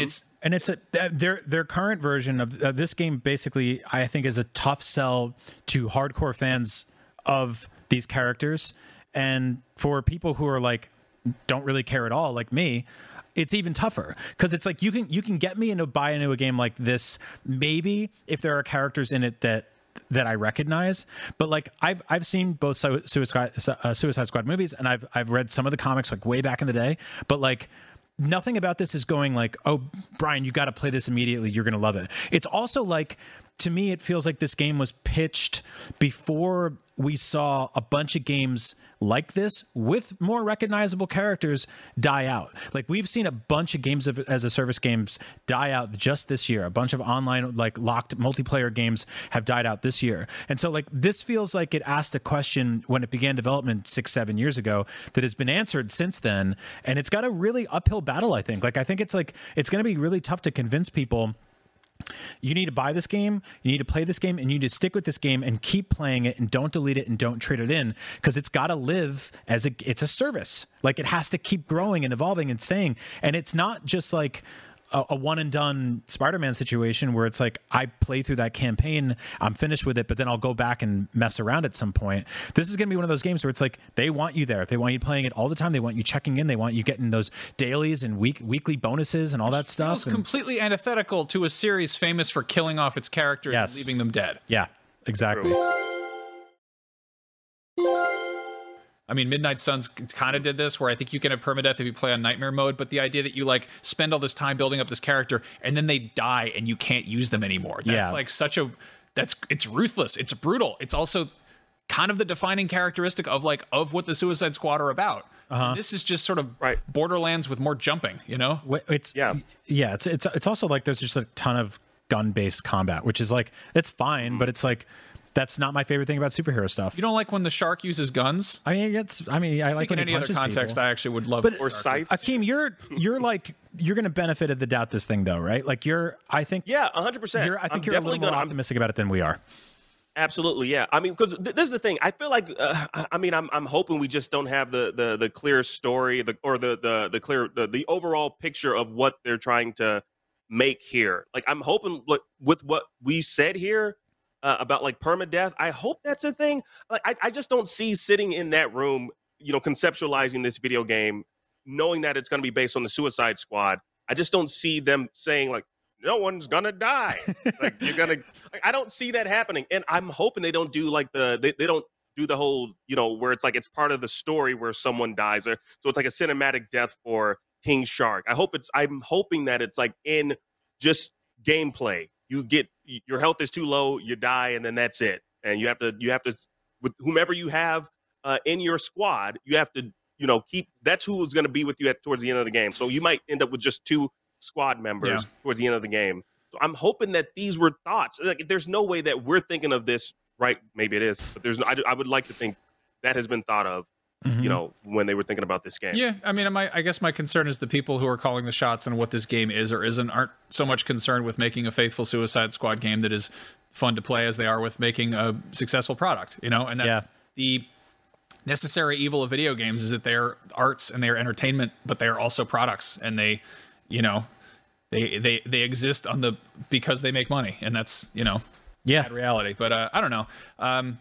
their current version of this game. Basically, I think is a tough sell to hardcore fans of these characters, and for people who are like don't really care at all, like me. It's even tougher because it's like you can get me into buy into a game like this maybe if there are characters in it that I recognize, but like I've seen both Suicide Squad movies, and I've read some of the comics like way back in the day, but like nothing about this is going like, oh, Brian, you got to play this immediately, you're gonna love it. It's also like, to me, it feels like this game was pitched before we saw a bunch of games like this with more recognizable characters die out. Like we've seen a bunch of games as a service games die out just this year. A bunch of online like locked multiplayer games have died out this year. And so like this feels like it asked a question when it began development 6-7 years ago that has been answered since then. And it's got a really uphill battle, I think. Like I think it's going to be really tough to convince people you need to buy this game, you need to play this game, and you need to stick with this game and keep playing it and don't delete it and don't trade it in, because it's got to live as it's a service. Like, it has to keep growing and evolving and staying. And it's not just like a one and done Spider-Man situation where it's like, I play through that campaign, I'm finished with it, but then I'll go back and mess around at some point. This is going to be one of those games where it's like, they want you there. They want you playing it all the time. They want you checking in. They want you getting those dailies and weekly bonuses and all that stuff. It's completely antithetical to a series famous for killing off its characters and leaving them dead. Yeah, exactly. I mean, Midnight Suns kind of did this, where I think you can have permadeath if you play on Nightmare mode, but the idea that you like spend all this time building up this character and then they die and you can't use them anymore. That's like it's ruthless. It's brutal. It's also kind of the defining characteristic of what the Suicide Squad are about. This is just sort of Borderlands with more jumping, you know? It's also like there's just a ton of gun-based combat, which is like, it's fine, but it's like, that's not my favorite thing about superhero stuff. You don't like when the shark uses guns? I like when in any other context, people. I actually would love. But or scythes. Akeem, you're going to benefit of the doubt this thing though, right? Like I think 100%. I think you're a little more optimistic about it than we are. Absolutely, yeah. I mean, because this is the thing. I feel like I'm hoping we just don't have the clear story, the clear the overall picture of what they're trying to make here. Like, I'm hoping with what we said here. About like permadeath, I hope that's a thing. Like, I just don't see sitting in that room, conceptualizing this video game, knowing that it's going to be based on the Suicide Squad. I just don't see them saying like, no one's gonna die. Like, you're gonna. I don't see that happening, and I'm hoping they don't do like they don't do the whole where it's like it's part of the story where someone dies, or so it's like a cinematic death for King Shark. I'm hoping that it's like in just gameplay. You get your health is too low, you die, and then that's it. And you have to with whomever you have in your squad, you have to keep. That's who is going to be with you towards the end of the game. So you might end up with just 2 squad members towards the end of the game. So I'm hoping that these were thoughts. Like, there's no way that we're thinking of this right. Maybe it is, but I would like to think that has been thought of. When they were thinking about this game. Yeah, I mean, I guess my concern is the people who are calling the shots on what this game is or isn't aren't so much concerned with making a faithful Suicide Squad game that is fun to play as they are with making a successful product, and that's the necessary evil of video games, is that they're arts and they're entertainment, but they're also products, and they exist because they make money, and that's sad reality. But I don't know.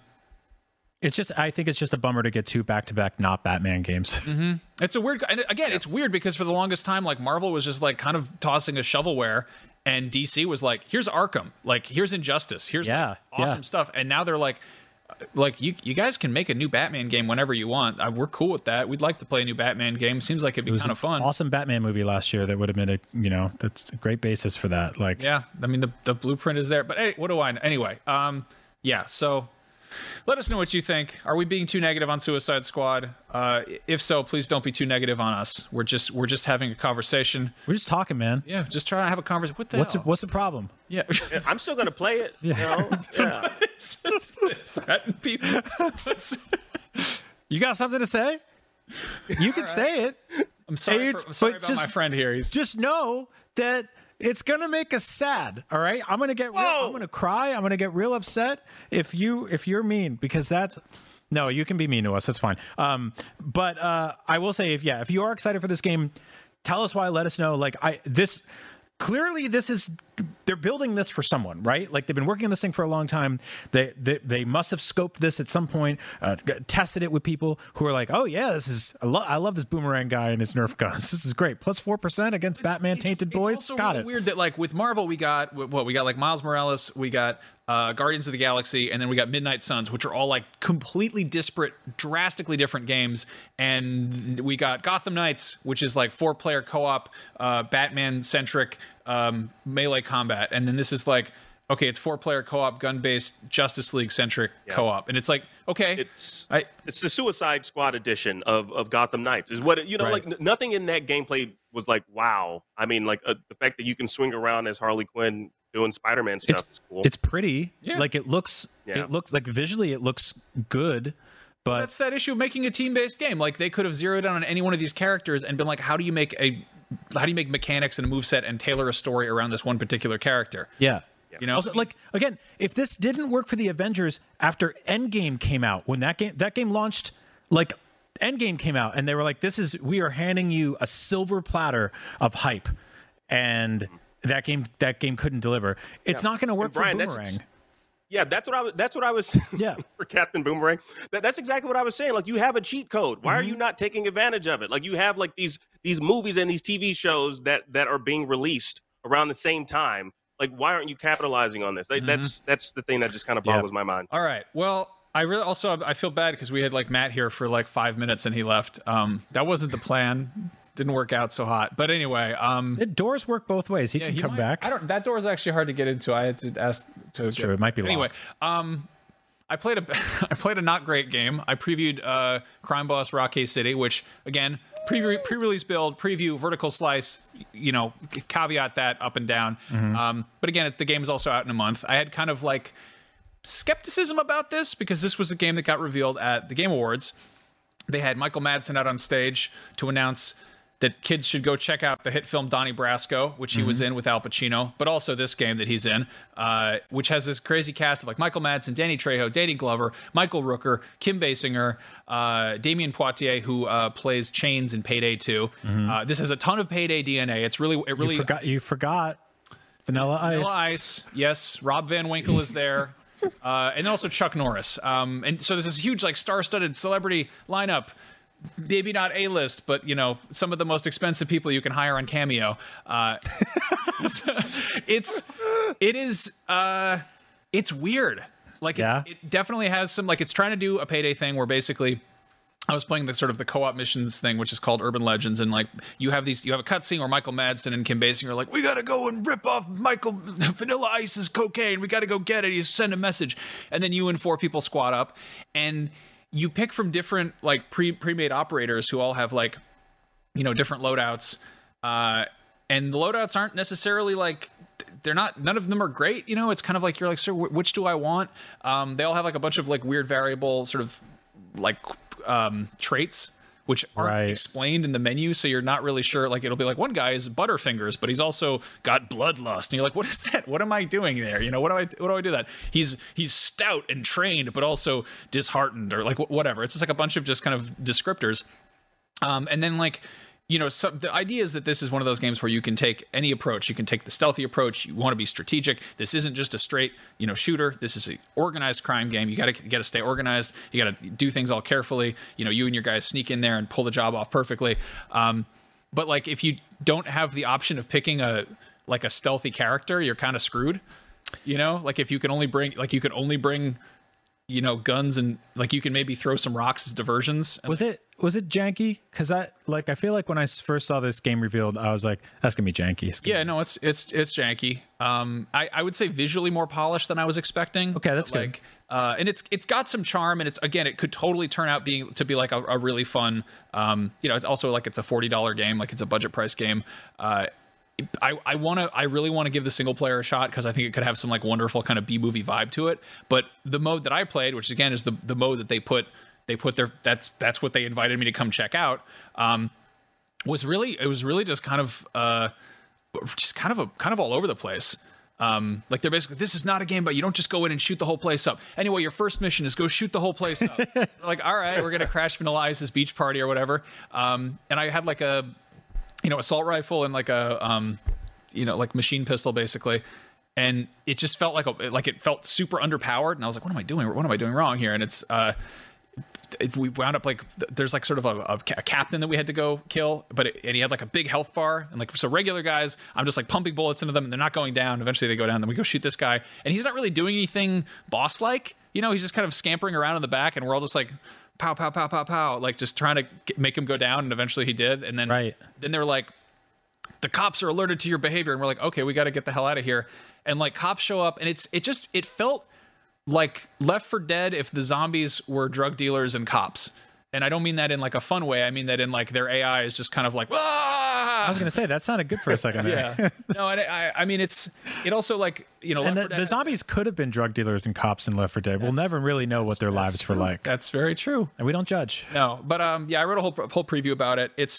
I think it's just a bummer to get 2 back-to-back not Batman games. Mm-hmm. It's a weird, and again, it's weird because for the longest time, like, Marvel was just like kind of tossing a shovelware, and DC was like, here's Arkham, like, here's Injustice, here's awesome stuff, and now they're like you guys can make a new Batman game whenever you want. We're cool with that. We'd like to play a new Batman game. Seems like it'd be kind of fun. Awesome Batman movie last year that would have been that's a great basis for that. Like, yeah, I mean the blueprint is there, but hey, what do I know? Anyway, so. Let us know what you think. Are we being too negative on Suicide Squad? If so, please don't be too negative on us. We're just having a conversation. We're just talking, man. Yeah, just trying to have a conversation. What's the problem? Yeah, I'm still gonna play it. Yeah. Threaten people. You got something to say? You can say it. I'm sorry about my friend here. Just know that it's gonna make us sad. All right, I'm gonna cry. I'm gonna get real upset if you're mean, because no, you can be mean to us. That's fine. But I will say, if you are excited for this game, tell us why. Let us know. Like, clearly they're building this for someone, right? Like, they've been working on this thing for a long time. They must have scoped this at some point, tested it with people who are like, oh yeah, I love this Boomerang guy and his Nerf guns. This is great. Plus 4% against Batman Tainted Boys. It's also got really weird that, like, with Marvel, we got like Miles Morales, we got Guardians of the Galaxy, and then we got Midnight Suns, which are all like completely disparate, drastically different games. And we got Gotham Knights, which is like 4-player co-op, Batman-centric melee combat. And then this is like, okay, it's 4-player co-op, gun-based, Justice League-centric co-op. And it's like, okay. It's the Suicide Squad edition of Gotham Knights. Is what like nothing in that gameplay was like, wow. I mean, like, the fact that you can swing around as Harley Quinn doing Spider-Man stuff is cool. It's pretty. Yeah. Like, it looks like visually it looks good. But that's that issue of making a team-based game. Like, they could have zeroed in on any one of these characters and been like, how do you make a make mechanics and a moveset and tailor a story around this one particular character? Yeah. You know, also, like, again, if this didn't work for the Avengers after Endgame came out, when that game launched, like Endgame came out, and they were like, we are handing you a silver platter of hype, and that game couldn't deliver. It's not going to work Brian, for Boomerang. That's what I was for Captain Boomerang. That's exactly what I was saying. Like, you have a cheat code. Why are you not taking advantage of it? Like, you have like these movies and these TV shows that are being released around the same time. Like, why aren't you capitalizing on this? Like, that's the thing that just kind of boggles my mind. All right. Well, I feel bad because we had like Matt here for like 5 minutes and he left. That wasn't the plan. Didn't work out so hot. But anyway, the doors work both ways. He can come back. That door is actually hard to get into. I had to ask to. That's true. It might be anyway. Locked. I played a not great game. I previewed Crime Boss Rockay City, which again, pre-release build, preview, vertical slice. You know, caveat that up and down. But again, the game is also out in a month. I had kind of like skepticism about this because this was a game that got revealed at the Game Awards. They had Michael Madsen out on stage to announce that kids should go check out the hit film Donnie Brasco, which he was in with Al Pacino, but also this game that he's in, which has this crazy cast of like Michael Madsen, Danny Trejo, Danny Glover, Michael Rooker, Kim Basinger, Damien Poitier, who plays Chains in Payday 2. This has a ton of Payday DNA. You forgot Vanilla Ice. Vanilla Ice, yes. Rob Van Winkle is there. And then also Chuck Norris. And so there's this huge like star-studded celebrity lineup. Maybe not A-list, but you know, some of the most expensive people you can hire on Cameo. It's weird. Like it definitely has some, like, it's trying to do a Payday thing where basically I was playing the sort of the co-op missions thing, which is called Urban Legends, and like you have a cutscene where Michael Madsen and Kim Basinger are like, we gotta go and rip off Vanilla Ice's cocaine. We gotta go get it. He's send a message, and then you and 4 people squad up, and you pick from different like pre-made operators who all have like, you know, different loadouts, and the loadouts aren't necessarily like, none of them are great. You know, it's kind of like you're like, sir, which do I want? They all have like a bunch of like weird variable sort of like traits which aren't explained in the menu, so you're not really sure. Like, it'll be like, one guy is Butterfingers, but he's also got bloodlust, and you're like, what is that? What am I doing there? You know, what do I do that? He's stout and trained, but also disheartened, or like whatever. It's just like a bunch of just kind of descriptors, and then like, you know, so the idea is that this is one of those games where you can take any approach. You can take the stealthy approach. You want to be strategic. This isn't just a straight, you know, shooter. This is an organized crime game. You got to stay organized. You got to do things all carefully. You know, you and your guys sneak in there and pull the job off perfectly. But like, if you don't have the option of picking a stealthy character, you're kind of screwed. You know, like if you can only bring, you know, guns, and like you can maybe throw some rocks as diversions. Was it janky? Because I feel like when I first saw this game revealed, I was like, that's gonna be janky. Yeah, no, it's janky. I would say visually more polished than I was expecting. Okay, that's good. And it's got some charm, and it could totally turn out to be like a really fun. You know, it's also like it's a $40 game, like it's a budget price game. I really want to give the single player a shot because I think it could have some like wonderful kind of B-movie vibe to it. But the mode that I played, which again is the mode that they put their, that's what they invited me to come check out, was really just kind of all over the place. Like they're basically, this is not a game, but you don't just go in and shoot the whole place up. Anyway, your first mission is go shoot the whole place up. Like, all right, we're gonna crash Vanilla Ice's beach party or whatever. And I had like a, you know, assault rifle and like a, you know, like machine pistol basically. And it just felt like it felt super underpowered. And I was like, what am I doing? What am I doing wrong here? And it's, we wound up like, there's like sort of a captain that we had to go kill, and he had like a big health bar, and like, so regular guys, I'm just like pumping bullets into them and they're not going down. Eventually they go down, then we go shoot this guy, and he's not really doing anything boss-like, you know, he's just kind of scampering around in the back, and we're all just like, pow, pow, pow, pow, pow, like just trying to make him go down, and eventually he did. And then, then they were like, the cops are alerted to your behavior, and we're like, okay, we got to get the hell out of here. And like cops show up, and it felt like Left 4 Dead if the zombies were drug dealers and cops. And I don't mean that in like a fun way. I mean that in like their AI is just kind of like, ah! I was going to say, that sounded good for a second there. Yeah. No, I mean, it also like, you know, and the zombies could have been drug dealers and cops in Left 4 Dead. We'll never really know what their lives were like. That's very true. And we don't judge. No, but yeah, I wrote a whole preview about it.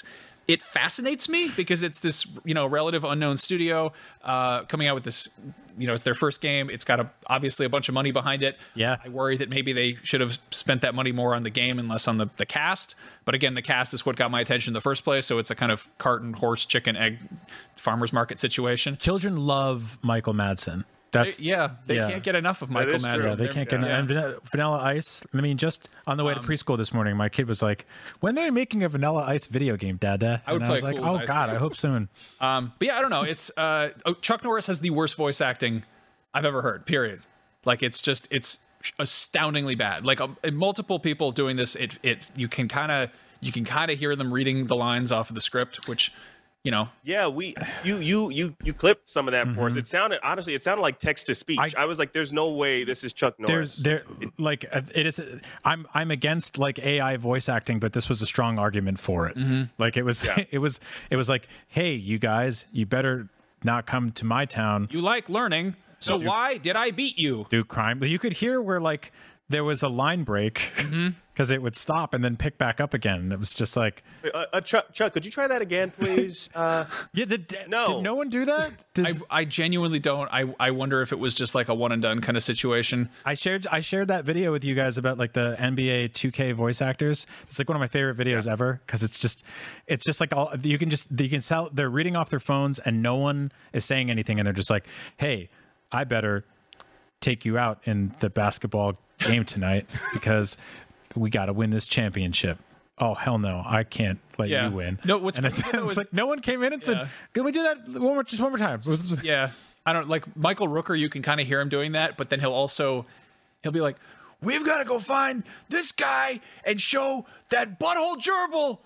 it fascinates me because it's this, relative unknown studio coming out with this, it's their first game. It's got obviously a bunch of money behind it. Yeah. I worry that maybe they should have spent that money more on the game and less on the cast. But again, the cast is what got my attention in the first place. So it's a kind of cart and horse, chicken, egg, farmer's market situation. Children love Michael Madsen. They can't get enough of Michael Madsen. Yeah, they can't get enough. And Vanilla Ice. I mean, just on the way to preschool this morning, my kid was like, "When they're making a Vanilla Ice video game, Dada?" I would play. I was like, "Oh God, I hope soon." But yeah, I don't know. It's Chuck Norris has the worst voice acting I've ever heard. Period. Like it's astoundingly bad. Like multiple people doing this. You can kind of hear them reading the lines off of the script, which. Yeah, you clipped some of that for us. It sounded like text to speech. I was like, there's no way this is Chuck Norris. It is. I'm against like AI voice acting, but this was a strong argument for it. Like it was it was like, hey, you guys, you better not come to my town. You like learning, so why did I beat you? Do crime, but you could hear where like there was a line break because it would stop and then pick back up again. It was just like, Chuck, could you try that again, please? Did no one do that? I genuinely don't. I wonder if it was just like a one and done kind of situation. I shared that video with you guys about like the NBA 2K voice actors. It's like one of my favorite videos ever because it's just like all you can tell they're reading off their phones and no one is saying anything and they're just like, hey, I better take you out in the basketball game tonight because we got to win this championship. Oh hell no, I can't let you win. No, it's like no one came in and said, "Can we do that one more time?" Yeah, I don't like Michael Rooker. You can kind of hear him doing that, but then he'll be like, "We've got to go find this guy and show that butthole gerbil."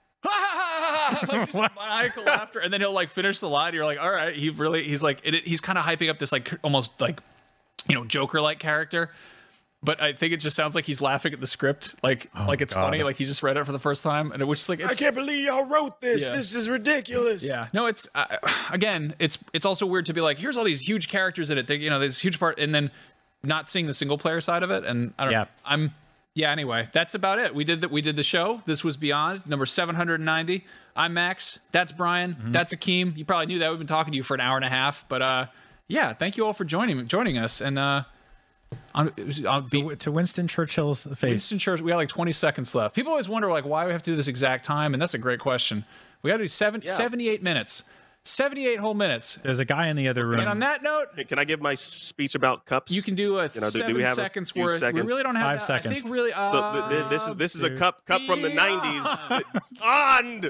Like just maniacal laughter, and then he'll like finish the line. You're like, all right, he's kind of hyping up this like almost like Joker-like character. But I think it just sounds like he's laughing at the script, like it's funny, like he just read it for the first time, and it was just like, I can't believe y'all wrote this. Yeah. This is ridiculous. Yeah, no, it's again, it's also weird to be like, here's all these huge characters in it, there's huge part, and then not seeing the single player side of it, and I don't know. Anyway, that's about it. We did the show. This was Beyond number 790. I'm Max. That's Brian. That's Akeem. You probably knew that. We've been talking to you for an hour and a half, but thank you all for joining us, and. To Winston Churchill's face. Winston Churchill. We got like 20 seconds left. People always wonder like why we have to do this exact time, and that's a great question. We got to do 78 minutes. 78 whole minutes. There's a guy in the other room. And on that note, hey, can I give my speech about cups? You can do a 7 seconds worth. We really don't have 5 seconds. I think really. So this is a cup from the 90s. And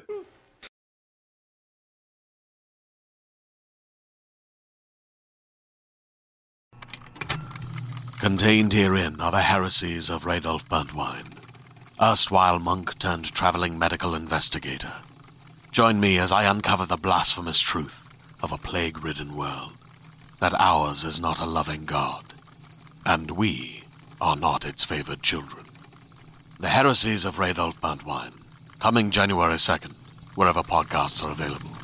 contained herein are the heresies of Radolf Burntwine, erstwhile monk turned traveling medical investigator. Join me as I uncover the blasphemous truth of a plague-ridden world, that ours is not a loving God, and we are not its favored children. The heresies of Radolf Burntwine, coming January 2nd, wherever podcasts are available.